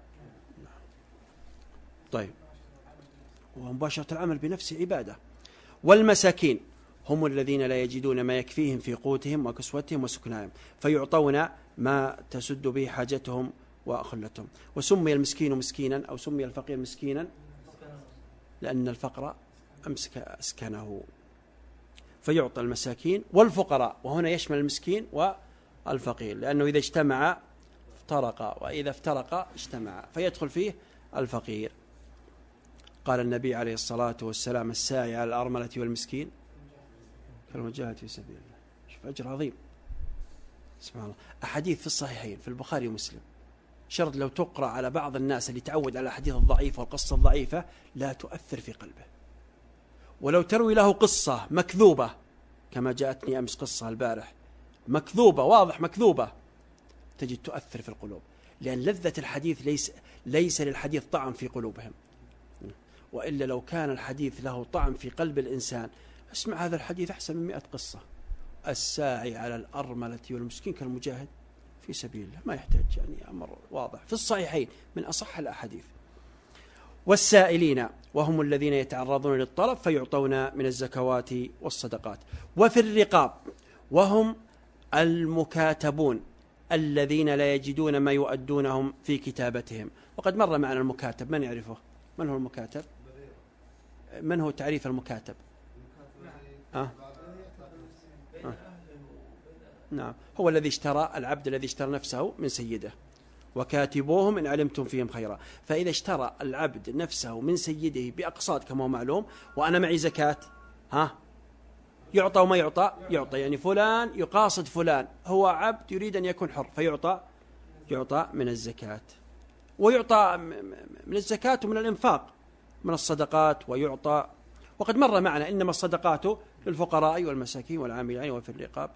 طيب، ومباشرة العمل بنفسه عبادة. والمساكين هم الذين لا يجدون ما يكفيهم في قوتهم وكسوتهم وسكنائهم فيعطون ما تسد به حاجتهم وأخلتهم. وسمي المسكين مسكينا أو سمي الفقير مسكينا لأن الفقر أمسك أسكنه. فيعطى المساكين والفقراء، وهنا يشمل المسكين والفقير، لأنه إذا اجتمع افترقا وإذا افترقا اجتمع، فيدخل فيه الفقير. قال النبي عليه الصلاة والسلام: الساعي على الأرملة والمسكين كالمجاهد في سبيل الله. شوف أجر عظيم، سبحان الله. أحاديث في الصحيحين في البخاري ومسلم، شرط لو تقرأ على بعض الناس اللي تعود على الأحاديث الضعيفة والقصة الضعيفة لا تؤثر في قلبه، ولو تروي له قصة مكذوبة كما جاءتني أمس قصة البارح مكذوبة واضح مكذوبة، تجد تؤثر في القلوب، لأن لذة الحديث ليس ليس للحديث طعم في قلوبهم. وإلا لو كان الحديث له طعم في قلب الإنسان، اسمع هذا الحديث أحسن من مئة قصة. الساعي على الأرملة والمسكين كالمجاهد في سبيل الله، ما يحتاج، يعني أمر واضح في الصحيحين من أصح الأحاديث. والسائلين وهم الذين يتعرضون للطلب فيعطون من الزكوات والصدقات. وفي الرقاب وهم المكاتبون الذين لا يجدون ما يؤدونهم في كتابتهم. وقد مر معنا المكاتب، من يعرفه؟ من هو المكاتب؟ من هو تعريف المكاتب؟ أه؟ أه؟ نعم، هو الذي اشترى، العبد الذي اشترى نفسه من سيده. وكاتبوهم إن علمتم فيهم خيرا. فإذا اشترى العبد نفسه من سيده بأقساط كما هو معلوم، وأنا معي زكاة، ها يعطى وما يعطى؟ يعطى، يعني فلان يقاصد فلان، هو عبد يريد أن يكون حر فيعطى يعطى من الزكاة، ويعطى من الزكاة ومن الإنفاق من الصدقات ويعطى. وقد مر معنا إنما الصدقات للفقراء والمساكين والعاملين وفي الرقاب.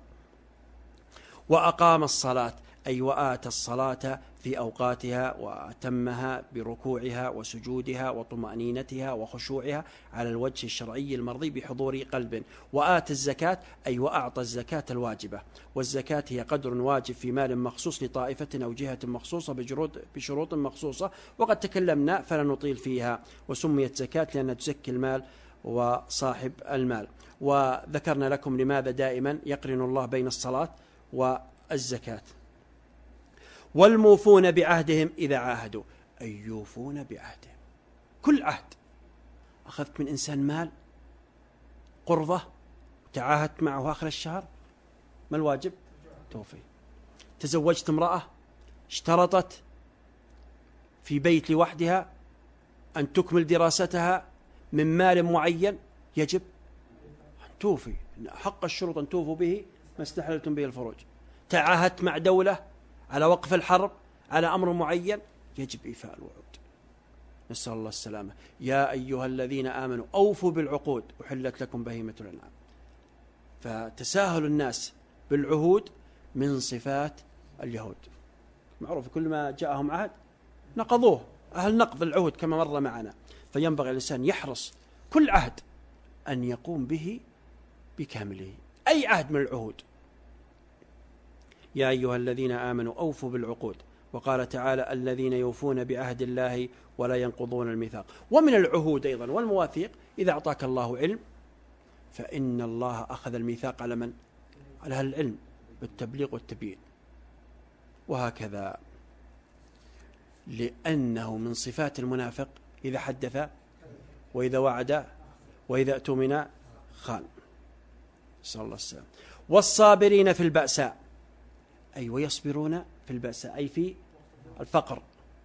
وأقام الصلاة أي وآتى الصلاة في أوقاتها وأتمها بركوعها وسجودها وطمأنينتها وخشوعها على الوجه الشرعي المرضي بحضور قلب. وآتى الزكاة أي وأعطى الزكاة الواجبة. والزكاة هي قدر واجب في مال مخصوص لطائفة أو جهة مخصوصة بشروط مخصوصة، وقد تكلمنا فلا نطيل فيها. وسميت زكاة لأنها تزكي المال وصاحب المال. وذكرنا لكم لماذا دائما يقرن الله بين الصلاة والزكاة. والموفون بعهدهم إذا عاهدوا، أي يوفون بعهدهم. كل عهد أخذت من إنسان مال قرضة وتعاهدت معه آخر الشهر، ما الواجب؟ توفي. تزوجت امرأة اشترطت في بيت لوحدها أن تكمل دراستها من مال معين، يجب أن توفي، حق الشروط أن توفوا به ما استحللتم به الفروج. تعاهدت مع دولة على وقف الحرب على أمر معين، يجب إيفاء الوعود. نسأل الله السلامة. يا أيها الذين آمنوا أوفوا بالعقود أحلت لكم بهيمة الأنعام. فتساهل الناس بالعهود من صفات اليهود، معروف كل ما جاءهم عهد نقضوه، أهل نقض العهود كما مر معنا. فينبغي الإنسان يحرص كل عهد أن يقوم به بكامله، أي عهد من العهود. يا أيها الذين آمنوا أوفوا بالعقود. وقال تعالى الذين يوفون بعهد الله ولا ينقضون الميثاق. ومن العهود أيضا والمواثيق إذا أعطاك الله علم فإن الله أخذ الميثاق على من؟ على أهل العلم بالتبليغ والتبيين. وهكذا لأنه من صفات المنافق إذا حدث وإذا وعد وإذا اؤتمن خان. صلى الله عليه وسلم. والصابرين في البأساء، أي ويصبرون في البأساء أي في الفقر.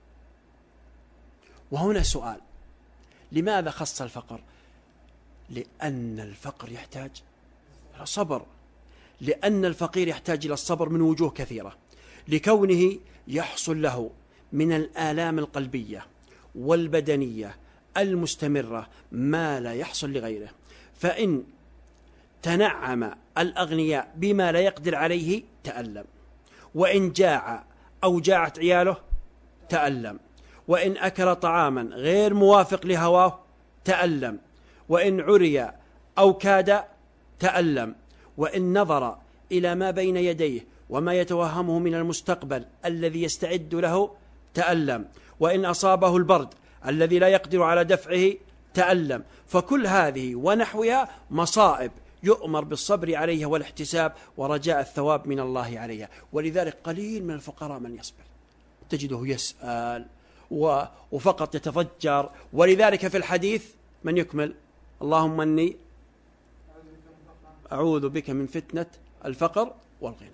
وهنا سؤال، لماذا خص الفقر؟ لأن الفقر يحتاج إلى صبر، لأن الفقير يحتاج إلى الصبر من وجوه كثيرة، لكونه يحصل له من الآلام القلبية والبدنية المستمرة ما لا يحصل لغيره. فإن تنعم الأغنياء بما لا يقدر عليه تألم، وإن جاع أو جاعت عياله تألم، وإن أكل طعاما غير موافق لهواه تألم، وإن عري أو كاد تألم، وإن نظر إلى ما بين يديه وما يتوهمه من المستقبل الذي يستعد له تألم، وإن أصابه البرد الذي لا يقدر على دفعه تألم. فكل هذه ونحوها مصائب يؤمر بالصبر عليها والاحتساب ورجاء الثواب من الله عليها. ولذلك قليل من الفقراء من يصبر، تجده يسأل وفقط يتضجر. ولذلك في الحديث من يكمل؟ اللهم أني أعوذ بك من فتنة الفقر والغنى.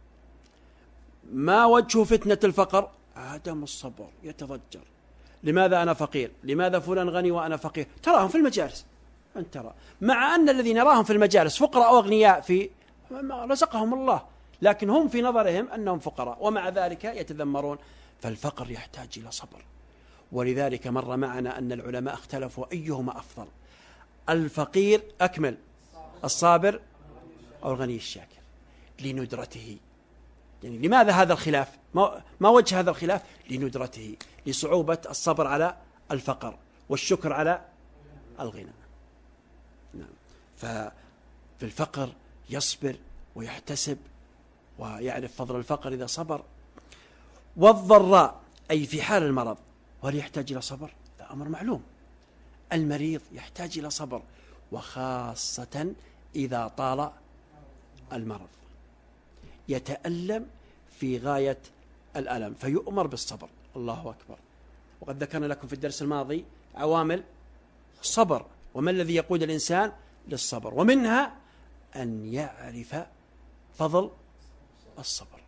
ما وجه فتنة الفقر؟ عدم الصبر، يتضجر. لماذا أنا فقير؟ لماذا فلان غني وأنا فقير؟ تراهم في المجالس، أن ترى مع أن الذين نراهم في المجالس فقراء أو أغنياء في رزقهم الله، لكن هم في نظرهم أنهم فقراء ومع ذلك يتذمرون. فالفقر يحتاج إلى صبر. ولذلك مر معنا أن العلماء اختلفوا أيهما أفضل، الفقير أكمل الصابر أو الغني الشاكر، لندرته. يعني لماذا هذا الخلاف؟ ما وجه هذا الخلاف؟ لندرته، لصعوبة الصبر على الفقر والشكر على الغنى. نعم. ففي الفقر يصبر ويحتسب ويعرف فضل الفقر إذا صبر. والضراء أي في حال المرض، وهل يحتاج إلى صبر؟ هذا أمر معلوم، المريض يحتاج إلى صبر، وخاصة إذا طال المرض يتألم في غاية الألم فيؤمر بالصبر. الله أكبر. وقد ذكرنا لكم في الدرس الماضي عوامل الصبر وما الذي يقود الإنسان للصبر، ومنها أن يعرف فضل الصبر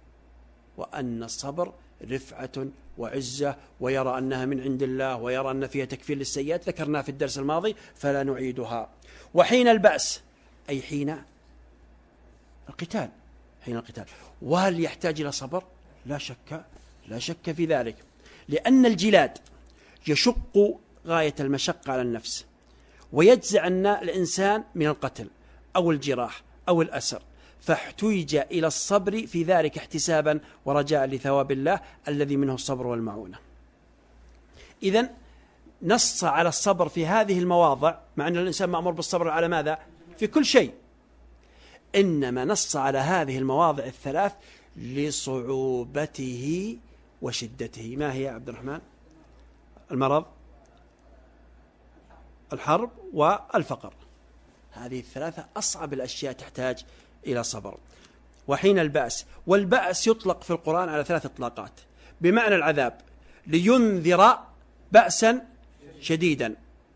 وأن الصبر رفعة وعزة، ويرى أنها من عند الله، ويرى أن فيها تكفير للسيئات، ذكرناها في الدرس الماضي فلا نعيدها. وحين البأس أي حين القتال، حين القتال. وهل يحتاج إلى صبر؟ لا شك، لا شك في ذلك، لأن الجلاد يشق غاية المشقة على النفس، ويجزع الإنسان من القتل أو الجراح أو الأسر، فاحتوج إلى الصبر في ذلك احتسابا ورجاء لثواب الله الذي منه الصبر والمعونة. إذن نص على الصبر في هذه المواضع، مع أن الإنسان مأمور بالصبر على ماذا؟ في كل شيء، إنما نص على هذه المواضع الثلاث لصعوبته وشدته. ما هي يا عبد الرحمن؟ المرض، الحرب، والفقر. هذه الثلاثة أصعب الأشياء تحتاج إلى صبر. وحين البأس. والبأس يطلق في القرآن على ثلاث إطلاقات بمعنى العذاب، لينذر بأسا شديدا،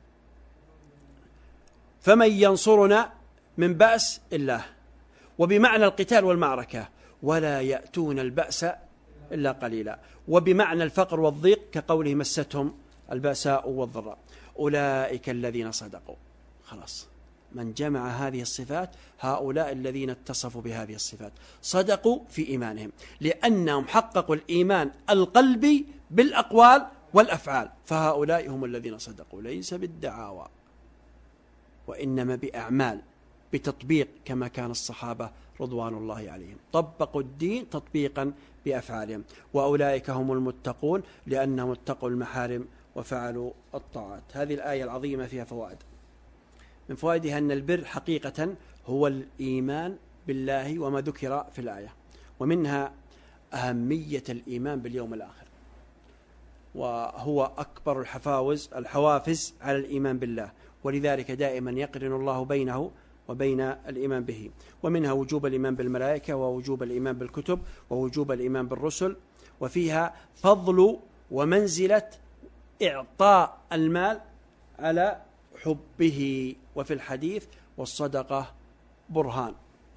فمن ينصرنا من بأس الله، وبمعنى القتال والمعركة، ولا يأتون البأس إلا قليلا، وبمعنى الفقر والضيق كقوله مستهم البأساء والضراء. أولئك الذين صدقوا. خلاص، من جمع هذه الصفات هؤلاء الذين اتصفوا بهذه الصفات صدقوا في إيمانهم، لأنهم حققوا الإيمان القلبي بالأقوال والأفعال، فهؤلاء هم الذين صدقوا، ليس بالدعاوى وإنما بأعمال، بتطبيق، كما كان الصحابة رضوان الله عليهم طبقوا الدين تطبيقا بأفعالهم. وأولئك هم المتقون لأنهم اتقوا المحارم وفعلوا الطاعات. هذه الآية العظيمة فيها فوائد. من فوائدها أن البر حقيقة هو الإيمان بالله وما ذكر في الآية، ومنها أهمية الإيمان باليوم الآخر، وهو أكبر الحفاوز الحوافز على الإيمان بالله، ولذلك دائما يقرن الله بينه وبين الإيمان به. ومنها وجوب الإيمان بالملائكة، ووجوب الإيمان بالكتب، ووجوب الإيمان بالرسل. وفيها فضل ومنزلة إعطاء المال على حبه، وفي الحديث والصدقة برهان.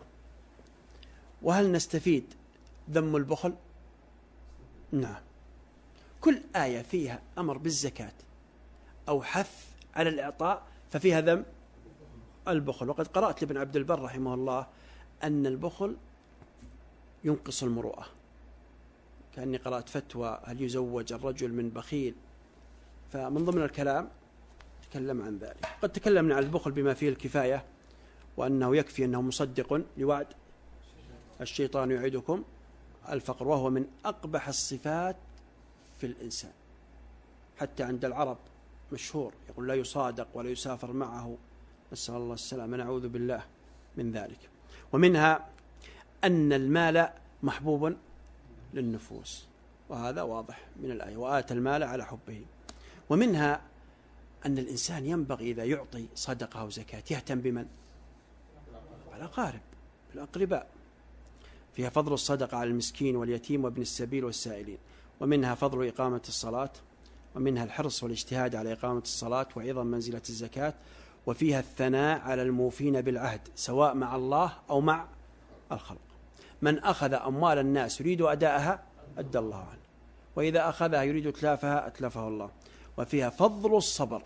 وهل نستفيد ذم البخل؟ نعم، كل آية فيها أمر بالزكاة أو حث على الإعطاء ففيها ذم البخل. وقد قرأت لابن عبد البر رحمه الله أن البخل ينقص المروءة، كأني قرأت فتوى هل يزوج الرجل من بخيل، فمن ضمن الكلام تكلم عن ذلك. قد تكلمنا عن البخل بما فيه الكفاية، وأنه يكفي أنه مصدق لوعد الشيطان يعيدكم الفقر، وهو من أقبح الصفات في الإنسان، حتى عند العرب مشهور، يقول لا يصادق ولا يسافر معه، نسأل الله السلامة، نعوذ بالله من ذلك. ومنها أن المال محبوب للنفوس، وهذا واضح من الآية، وآتى المال على حبه. ومنها أن الإنسان ينبغي إذا يعطي صدقة أو زكاة يهتم بمن؟ على الأقارب، الأقرباء. فيها فضل الصدقة على المسكين واليتيم وابن السبيل والسائلين. ومنها فضل إقامة الصلاة، ومنها الحرص والاجتهاد على إقامة الصلاة وعظم منزلة الزكاة. وفيها الثناء على الموفين بالعهد سواء مع الله أو مع الخلق. من أخذ أموال الناس يريد أداءها أدى الله عنه، وإذا أخذها يريد إتلافها أتلفه الله. وفيها فضل الصبر،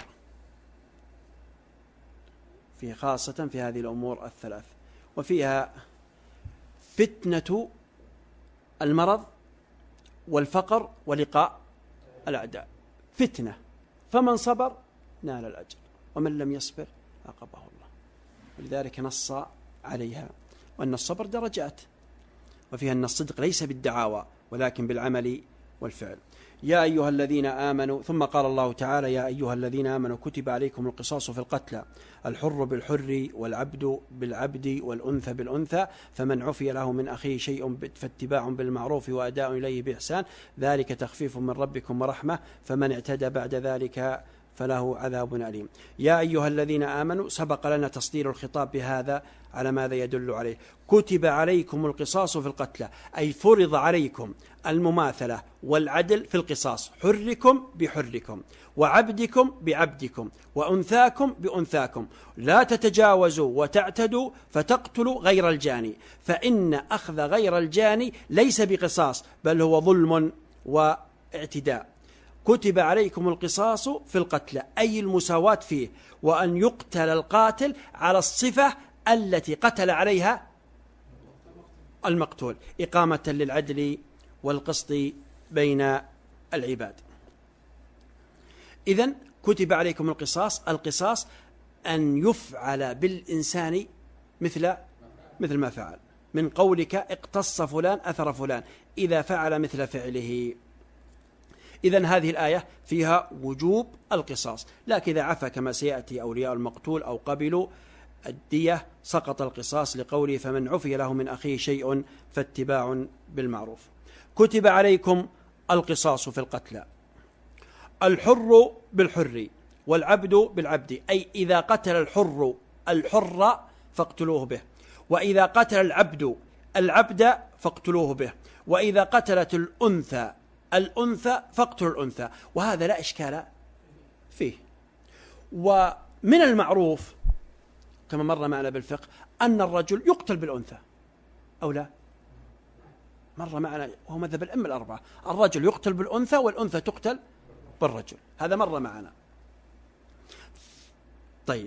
فيه خاصة في هذه الأمور الثلاث. وفيها فتنة المرض والفقر ولقاء الأعداء، فتنة، فمن صبر نال الأجر، ومن لم يصبر عاقبه الله، ولذلك نص عليها. وأن الصبر درجات. وفيها أن الصدق ليس بالدعاوى ولكن بالعمل والفعل. يا أيها الذين آمنوا، ثم قال الله تعالى يا أيها الذين آمنوا كتب عليكم القصاص في القتلى، الحر بالحر والعبد بالعبد والأنثى بالأنثى، فمن عفي له من أخيه شيء فاتباع بالمعروف وأداء إليه بإحسان، ذلك تخفيف من ربكم ورحمة، فمن اعتدى بعد ذلك فله عذاب أليم. يا أيها الذين آمنوا، سبق لنا تصدير الخطاب بهذا على ماذا يدل عليه. كتب عليكم القصاص في القتلى، أي فرض عليكم المماثلة والعدل في القصاص، حركم بحركم وعبدكم بعبدكم وأنثاكم بأنثاكم، لا تتجاوزوا وتعتدوا فتقتلوا غير الجاني، فإن أخذ غير الجاني ليس بقصاص بل هو ظلم واعتداء. كتب عليكم القصاص في القتلى، أي المساواة فيه، وأن يقتل القاتل على الصفة التي قتل عليها المقتول، إقامة للعدل والقسط بين العباد. إذن كتب عليكم القصاص، القصاص أن يفعل بالإنسان مثل مثل ما فعل، من قولك اقتص فلان أثر فلان إذا فعل مثل فعله. إذن هذه الآية فيها وجوب القصاص، لكن إذا عفى كما سيأتي أولياء المقتول أو قبلوا الدية سقط القصاص، لقوله فمن عفي له من أخيه شيء فاتباع بالمعروف. كتب عليكم القصاص في القتلى، الحر بالحر والعبد بالعبد، أي إذا قتل الحر الحر فاقتلوه به، وإذا قتل العبد العبد فاقتلوه به، وإذا قتلت الأنثى الأنثى فاقتلوا الأنثى، وهذا لا إشكال فيه. ومن المعروف كما مر معنا بالفقه أن الرجل يقتل بالأنثى أو لا، مر معنا وهو مذهب الأئمة الأربعة، الرجل يقتل بالأنثى والأنثى تقتل بالرجل، هذا مر معنا. طيب،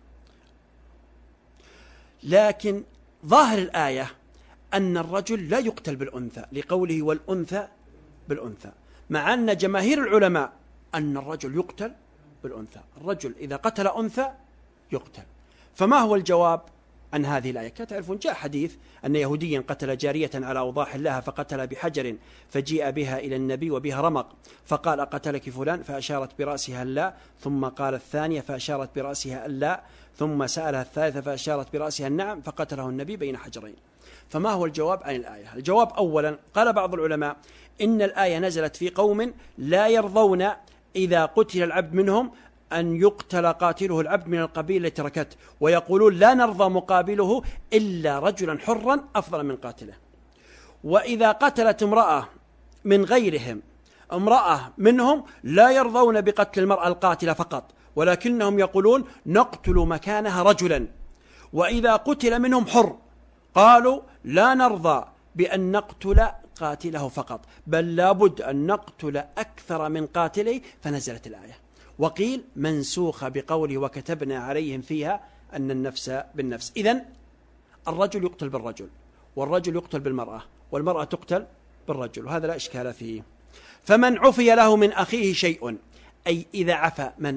لكن ظاهر الآية أن الرجل لا يقتل بالأنثى لقوله والأنثى بالأنثى، مع أن جماهير العلماء أن الرجل يقتل بالأنثى، الرجل إذا قتل أنثى يقتل. فما هو الجواب عن هذه الآية؟ كتعرفون جاء حديث أن يهوديا قتل جارية على أوضاح لها فقتل بحجر، فجيء بها إلى النبي وبها رمق، فقال قتلك فلان؟ فأشارت برأسها لا، ثم قال الثانية فأشارت برأسها لا، ثم سألها الثالثة فأشارت برأسها النعم، فقتله النبي بين حجرين. فما هو الجواب عن الآية؟ الجواب أولا قال بعض العلماء إن الآية نزلت في قوم لا يرضون إذا قتل العبد منهم أن يقتل قاتله العبد من القبيلة التي تركته، ويقولون لا نرضى مقابله إلا رجلا حرا أفضل من قاتله. وإذا قتلت امرأة من غيرهم امرأة منهم لا يرضون بقتل المرأة القاتلة فقط، ولكنهم يقولون نقتل مكانها رجلا. وإذا قتل منهم حر قالوا لا نرضى بأن نقتل قاتله فقط، بل لابد أن نقتل أكثر من قاتله، فنزلت الآية. وقيل منسوخة بقوله وكتبنا عليهم فيها أن النفس بالنفس. إذن الرجل يقتل بالرجل، والرجل يقتل بالمرأة، والمرأة تقتل بالرجل، وهذا لا إشكال فيه. فمن عفي له من أخيه شيء، أي إذا عفى من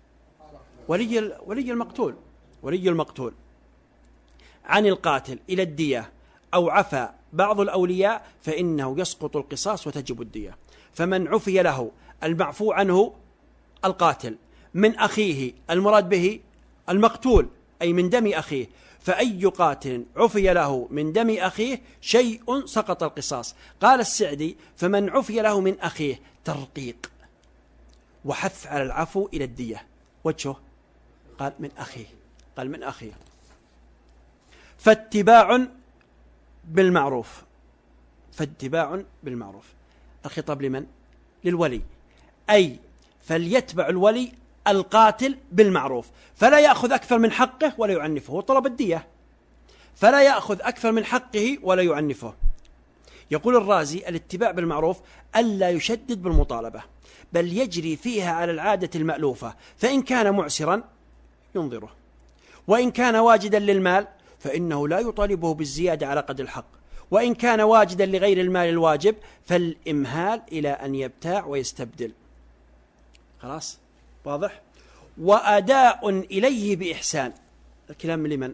ولي ولي المقتول ولي المقتول عن القاتل إلى الدية، أو عفى بعض الأولياء، فإنه يسقط القصاص وتجب الدية. فمن عفي له، المعفو عنه القاتل، من أخيه المراد به المقتول أي من دم أخيه، فأي قاتل عفي له من دم أخيه شيء سقط القصاص. قال السعدي فمن عفي له من أخيه ترقيق وحث على العفو إلى الدية، وجهه قال من أخيه، قال من أخيه. فاتباع بالمعروف، فاتباع بالمعروف، الخطاب لمن؟ للولي، أي فليتبع الولي القاتل بالمعروف، فلا يأخذ أكثر من حقه ولا يعنفه، وطلب الدية، فلا يأخذ أكثر من حقه ولا يعنفه. يقول الرازي الاتباع بالمعروف ألا يشدد بالمطالبة، بل يجري فيها على العادة المألوفة، فإن كان معسرا ينظره، وإن كان واجدا للمال فإنه لا يطالبه بالزيادة على قدر الحق، وإن كان واجدا لغير المال الواجب فالإمهال إلى أن يبتاع ويستبدل. خلاص واضح؟ وأداء إليه بإحسان، الكلام لمن؟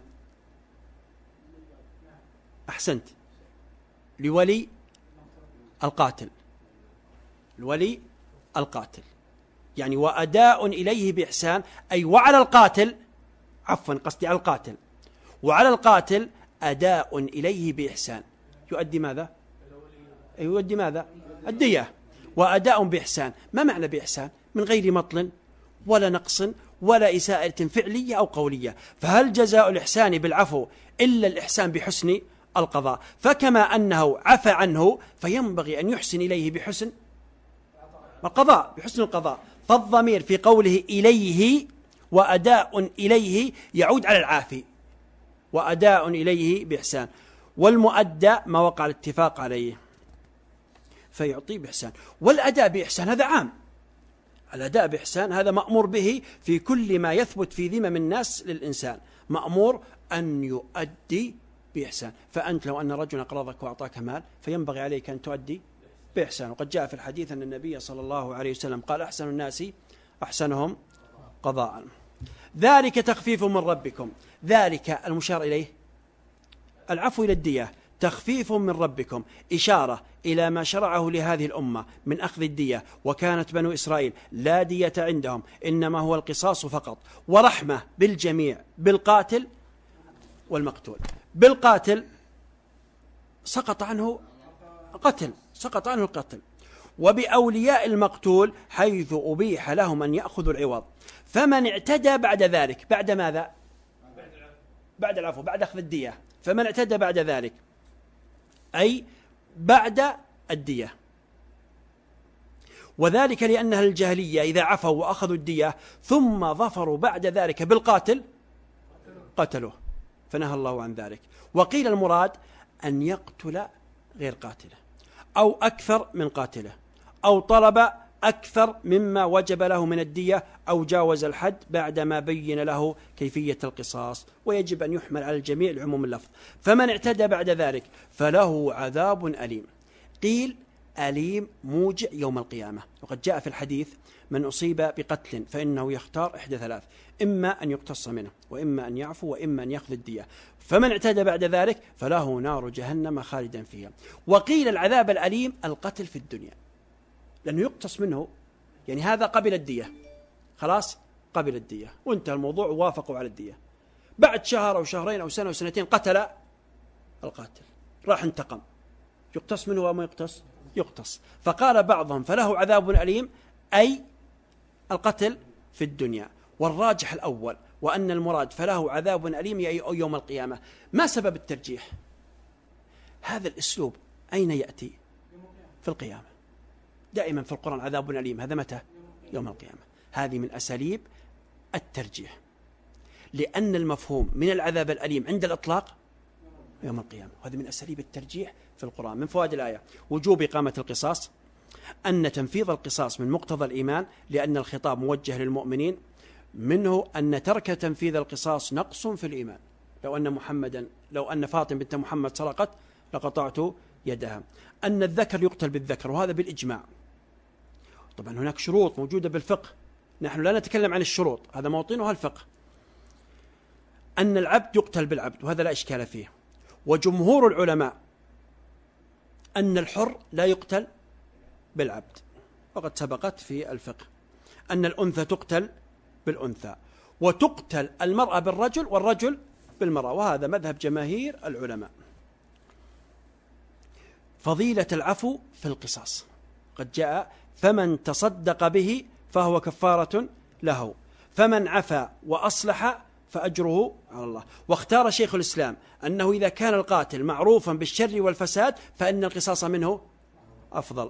أحسنت، لولي القاتل، الولي القاتل، يعني وأداء إليه بإحسان، أي وعلى القاتل، عفوا قصدي على القاتل، وعلى القاتل أداء إليه بإحسان، يؤدي ماذا؟ يؤدي ماذا؟ الدية. وأداء بإحسان، ما معنى بإحسان؟ من غير مطل ولا نقص ولا إساءة فعلية أو قولية. فهل جزاء الإحسان بالعفو إلا الإحسان بحسن القضاء؟ فكما أنه عفى عنه فينبغي أن يحسن إليه بحسن القضاء، بحسن القضاء. فالضمير في قوله إليه وأداء إليه يعود على العافي، وأداء إليه بإحسان، والمؤدى ما وقع الاتفاق عليه فيعطي بإحسان. والأداء بإحسان هذا عام، الأداء بإحسان هذا مأمور به في كل ما يثبت في ذمم الناس للإنسان، مأمور أن يؤدي بإحسان. فأنت لو أن رجلا أقرضك وأعطاك مال فينبغي عليك أن تؤدي بإحسان. وقد جاء في الحديث أن النبي صلى الله عليه وسلم قال أحسن الناس أحسنهم قضاء. ذلك تخفيف من ربكم، ذلك المشار إليه العفو إلى الدية، تخفيف من ربكم، إشارة إلى ما شرعه لهذه الأمة من أخذ الدية. وكانت بنو إسرائيل لا دية عندهم، إنما هو القصاص فقط، ورحمة بالجميع، بالقاتل والمقتول. بالقاتل سقط عنه قتل، سقط عنه القتل. وبأولياء المقتول حيث أبيح لهم أن يأخذوا العوض. فمن اعتدى بعد ذلك، بعد ماذا؟ بعد العفو، بعد أخذ الدية. فمن اعتدى بعد ذلك أي بعد الدية، وذلك لأن أهل الجاهلية إذا عفوا وأخذوا الدية ثم ظفروا بعد ذلك بالقاتل قتلوه، فنهى الله عن ذلك. وقيل المراد أن يقتل غير قاتله أو أكثر من قاتله، أو طلب أكثر مما وجب له من الدية، أو جاوز الحد بعدما بين له كيفية القصاص. ويجب أن يحمل على الجميع لعموم اللفظ. فمن اعتدى بعد ذلك فله عذاب أليم. قيل أليم موجع يوم القيامة. وقد جاء في الحديث من أصيب بقتل فإنه يختار إحدى ثلاث: إما أن يقتص منه، وإما أن يعفو، وإما أن يأخذ الدية. فمن اعتدى بعد ذلك فله نار جهنم خالدا فيها. وقيل العذاب الأليم القتل في الدنيا، لأنه يقتص منه، يعني هذا قبل الدية، خلاص قبل الدية وانتهى الموضوع ووافقوا على الدية. بعد شهر أو شهرين أو سنة أو سنتين قتل القاتل، راح انتقم، يقتص منه وما يقتص يقتص. فقال بعضهم فله عذاب أليم أي القتل في الدنيا. والراجح الأول، وأن المراد فله عذاب أليم يوم القيامة. ما سبب الترجيح؟ هذا الأسلوب أين يأتي؟ في القيامة دائما في القرآن عذاب أليم. هذا متى؟ يوم القيامة. هذه من أساليب الترجيح، لأن المفهوم من العذاب الأليم عند الإطلاق يوم القيامة. وهذه من أساليب الترجيح في القرآن. من فوائد الآية وجوب إقامة القصاص، أن تنفيذ القصاص من مقتضى الإيمان لأن الخطاب موجه للمؤمنين. منه أن ترك تنفيذ القصاص نقص في الإيمان. لو أن محمدا لو أن فاطمة بنت محمد سرقت لقطعت يدها. أن الذكر يقتل بالذكر، وهذا بالإجماع. طبعا هناك شروط موجودة بالفقه، نحن لا نتكلم عن الشروط، هذا موطنها الفقه. أن العبد يقتل بالعبد، وهذا لا إشكال فيه. وجمهور العلماء أن الحر لا يقتل بالعبد، وقد سبقت في الفقه. أن الأنثى تقتل بالأنثى، وتقتل المرأة بالرجل والرجل بالمرأة، وهذا مذهب جماهير العلماء. فضيلة العفو في القصاص، قد جاء فمن تصدق به فهو كفارة له، فمن عفا وأصلح فأجره على الله. واختار شيخ الإسلام أنه إذا كان القاتل معروفا بالشر والفساد فإن القصاص منه أفضل.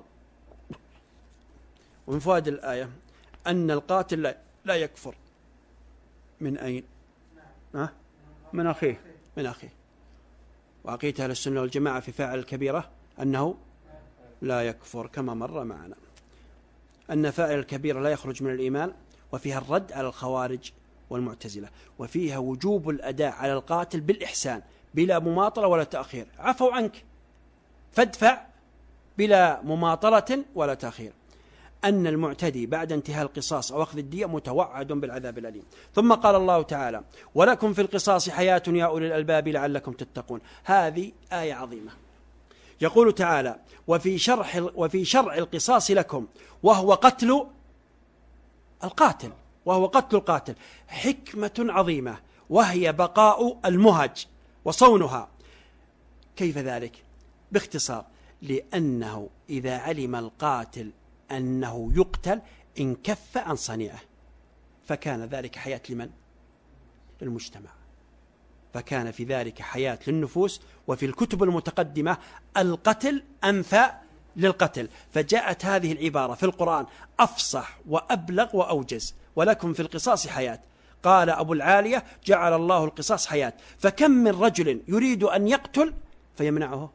ومن فوائد الآية أن القاتل لا يكفر. من أين؟ أه؟ من أخيه من أخيه وعقيدة أهل السنة والجماعة في فاعل الكبيرة أنه لا يكفر، كما مر معنا أن فاعل الكبيرة لا يخرج من الإيمان. وفيها الرد على الخوارج والمعتزلة. وفيها وجوب الأداء على القاتل بالإحسان بلا مماطلة ولا تأخير. عفوا عنك فادفع بلا مماطلة ولا تأخير. أن المعتدي بعد انتهاء القصاص أو أخذ الدية متوعد بالعذاب الأليم. ثم قال الله تعالى ولكم في القصاص حياة يا أولي الألباب لعلكم تتقون. هذه آية عظيمة. يقول تعالى وفي شرح وفي شرع القصاص لكم وهو قتل القاتل وهو قتل القاتل حكمة عظيمة، وهي بقاء المهج وصونها. كيف ذلك؟ باختصار، لأنه إذا علم القاتل أنه يقتل انكف عن صنيعه، فكان ذلك حياة لمن؟ للمجتمع، فكان في ذلك حياة للنفوس. وفي الكتب المتقدمة القتل أنفى للقتل، فجاءت هذه العبارة في القرآن أفصح وأبلغ وأوجز. ولكم في القصاص حياة. قال أبو العالية جعل الله القصاص حياة. فكم من رجل يريد أن يقتل فيمنعه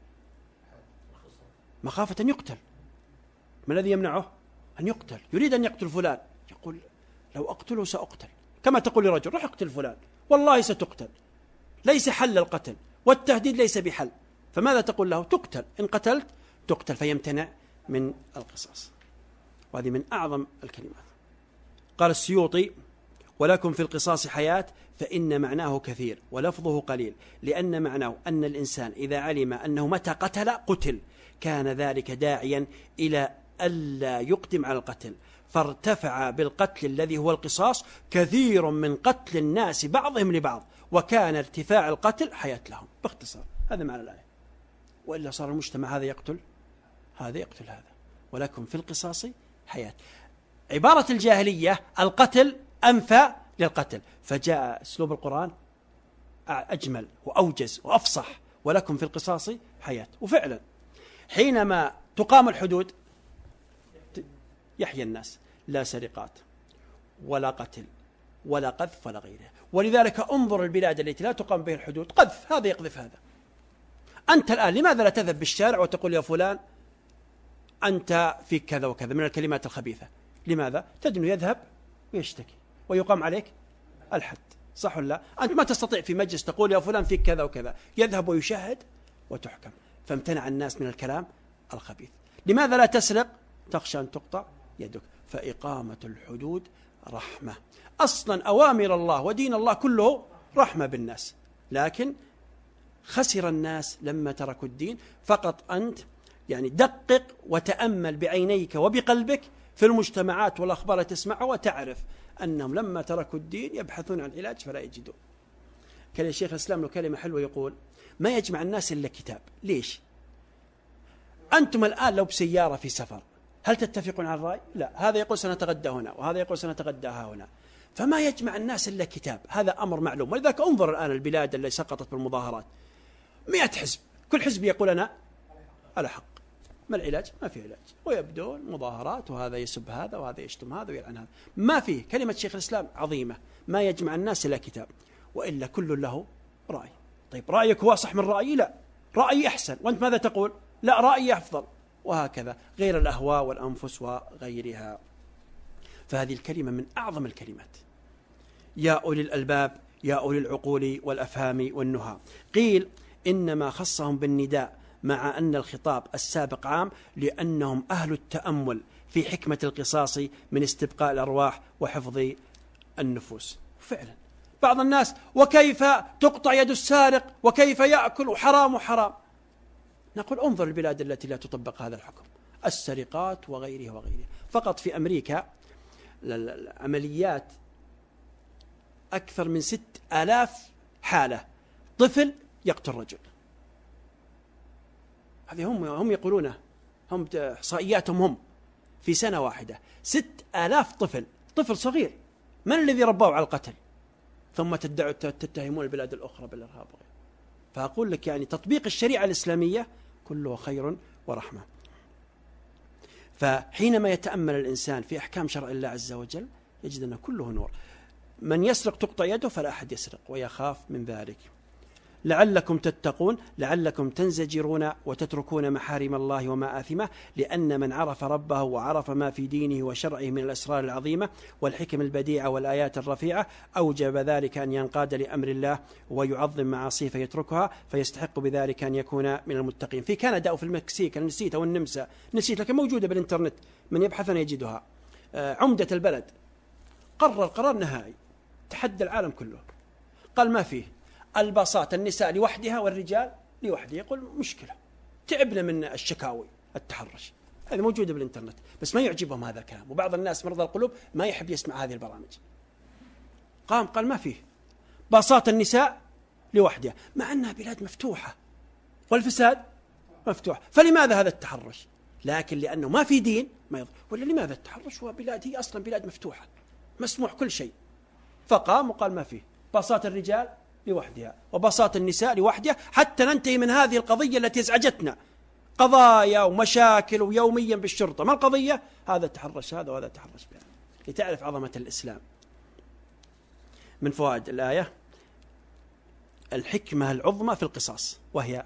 مخافة أن يقتل. ما الذي يمنعه؟ أن يقتل. يريد أن يقتل فلان، يقول لو أقتله سأقتل، كما تقول لرجل روح اقتل فلان، والله ستقتل. ليس حل القتل، والتهديد ليس بحل، فماذا تقول له؟ تقتل، إن قتلت تقتل، فيمتنع من القصاص. وهذه من أعظم الكلمات. قال السيوطي ولكم في القصاص حياة، فإن معناه كثير ولفظه قليل، لأن معناه أن الإنسان إذا علم أنه متى قتل قتل كان ذلك داعيا إلى ألا يقدم على القتل، فارتفع بالقتل الذي هو القصاص كثير من قتل الناس بعضهم لبعض، وكان ارتفاع القتل حياة لهم. باختصار هذا معنى الآية. وإلا صار المجتمع هذا يقتل هذا يقتل هذا. ولكم في القصاص حياة. عبارة الجاهلية القتل أنفى للقتل، فجاء أسلوب القرآن أجمل وأوجز وأفصح ولكم في القصاص حياة. وفعلا حينما تقام الحدود يحيى الناس، لا سرقات ولا قتل ولا قذف ولا غيره. ولذلك انظر البلاد التي لا تقام بها الحدود، قذف هذا يقذف هذا. أنت الآن لماذا لا تذهب بالشارع وتقول يا فلان أنت فيك كذا وكذا من الكلمات الخبيثة؟ لماذا؟ تدنو يذهب ويشتكي ويقام عليك الحد، صح ولا لا؟ أنت ما تستطيع في مجلس تقول يا فلان فيك كذا وكذا، يذهب ويشاهد وتحكم. فامتنع الناس من الكلام الخبيث. لماذا لا تسرق؟ تخشى أن تقطع يدك. فإقامة الحدود رحمة. أصلا أوامر الله ودين الله كله رحمة بالناس، لكن خسر الناس لما تركوا الدين. فقط أنت يعني دقق وتأمل بعينيك وبقلبك في المجتمعات والأخبار التي تسمعها وتعرف أنهم لما تركوا الدين يبحثون عن علاج فلا يجدون. كان الشيخ الإسلام له كلمة حلوة يقول ما يجمع الناس إلا كتاب. ليش؟ أنتم الآن لو بسيارة في سفر هل تتفقون على الرأي؟ لا، هذا يقول سنتغدى هنا وهذا يقول سنتغدى هنا. فما يجمع الناس إلا كتاب، هذا أمر معلوم. ولذلك انظر الآن البلاد التي سقطت بالمظاهرات، مئة حزب، كل حزب يقول أنا على حق. ما العلاج؟ ما في علاج، ويبدو مظاهرات وهذا يسب هذا وهذا يشتم هذا ويلعن هذا. ما فيه. كلمة شيخ الإسلام عظيمة، ما يجمع الناس إلا كتاب، وإلا كل له رأي. طيب رأيك هو أصح من رأيي؟ لا، رأيي أحسن. وأنت ماذا تقول؟ لا، رأيي أفضل. وهكذا غير الأهواء والأنفس وغيرها. فهذه الكلمة من أعظم الكلمات. يا أولي الألباب، يا أولي العقول والأفهام والنهى. قيل إنما خصهم بالنداء مع أن الخطاب السابق عام لأنهم أهل التأمل في حكمة القصاص من استبقاء الأرواح وحفظ النفوس. فعلا بعض الناس وكيف تقطع يد السارق وكيف يأكل وحرام وحرام. نقول انظر البلاد التي لا تطبق هذا الحكم، السرقات وغيرها وغيرها. فقط في أمريكا العمليات أكثر من ست آلاف حالة، طفل يقتل رجل. هذه هم هم يقولونه، هم إحصائياتهم هم في سنة واحدة ست آلاف طفل، طفل صغير. من الذي رباه على القتل؟ ثم تدعوا تتهمون البلاد الأخرى بالإرهاب. فأقول لك يعني تطبيق الشريعة الإسلامية كله خير ورحمة. فحينما يتأمل الإنسان في أحكام شرع الله عز وجل يجد أنه كله نور. من يسرق تقطع يده فلا أحد يسرق ويخاف من ذلك. لعلكم تتقون، لعلكم تنزجرون وتتركون محارم الله ومآثمه، لأن من عرف ربه وعرف ما في دينه وشرعه من الأسرار العظيمة والحكم البديعة والآيات الرفيعة أوجب ذلك أن ينقاد لأمر الله ويعظم معاصيه فيتركها، فيستحق بذلك أن يكون من المتقين. في كندا أو في المكسيك، أنا نسيت، أو النمسا نسيت، لكن موجودة بالإنترنت، من يبحث أن يجدها. عمدة البلد قرر قرار نهائي تحدى العالم كله، قال ما فيه الباصات النساء لوحدها والرجال لوحده. يقول مشكلة، تعبنا من الشكاوي التحرش. هذه موجودة بالإنترنت، بس ما يعجبهم هذا الكلام، وبعض الناس مرضى القلوب ما يحب يسمع هذه البرامج. قام قال ما فيه باصات النساء لوحدها، مع أنها بلاد مفتوحة والفساد مفتوح. فلماذا هذا التحرش؟ لكن لأنه ما في دين ما يضر. ولا لماذا التحرش؟ هو بلاد هي أصلا بلاد مفتوحة مسموح كل شيء. فقام وقال ما فيه باصات الرجال لوحدها وبساط النساء لوحدها، حتى ننتهي من هذه القضية التي ازعجتنا، قضايا ومشاكل ويوميا بالشرطة. ما القضية؟ هذا تحرش هذا وهذا تحرش بها. لتعرف عظمة الإسلام. من فوائد الآية الحكمة العظمى في القصاص، وهي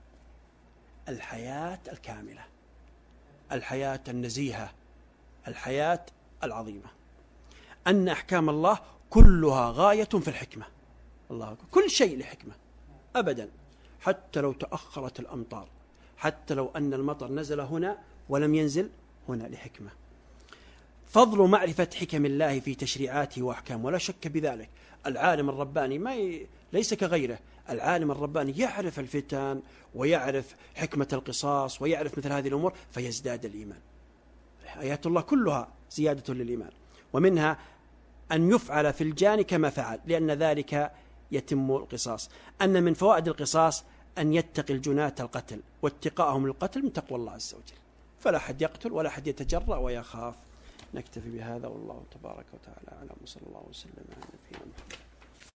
الحياة الكاملة، الحياة النزيهة، الحياة العظيمة. أن أحكام الله كلها غاية في الحكمة. الله أكبر. كل شيء لحكمة أبدا، حتى لو تأخرت الأمطار، حتى لو أن المطر نزل هنا ولم ينزل هنا لحكمة. فضل معرفة حكم الله في تشريعاته وأحكامه، ولا شك بذلك. العالم الرباني ما ي... ليس كغيره. العالم الرباني يعرف الفتن ويعرف حكمة القصاص ويعرف مثل هذه الأمور فيزداد الإيمان. آيات الله كلها زيادة للإيمان. ومنها أن يفعل في الجاني كما فعل، لأن ذلك يتم القصاص. أن من فوائد القصاص أن يتقي الجناة القتل، واتقاءهم للقتل من تقوى الله عز وجل. فلا أحد يقتل ولا أحد يتجرأ ويخاف. نكتفي بهذا والله تبارك وتعالى أعلم، وصلى الله وسلم على نبينا محمد.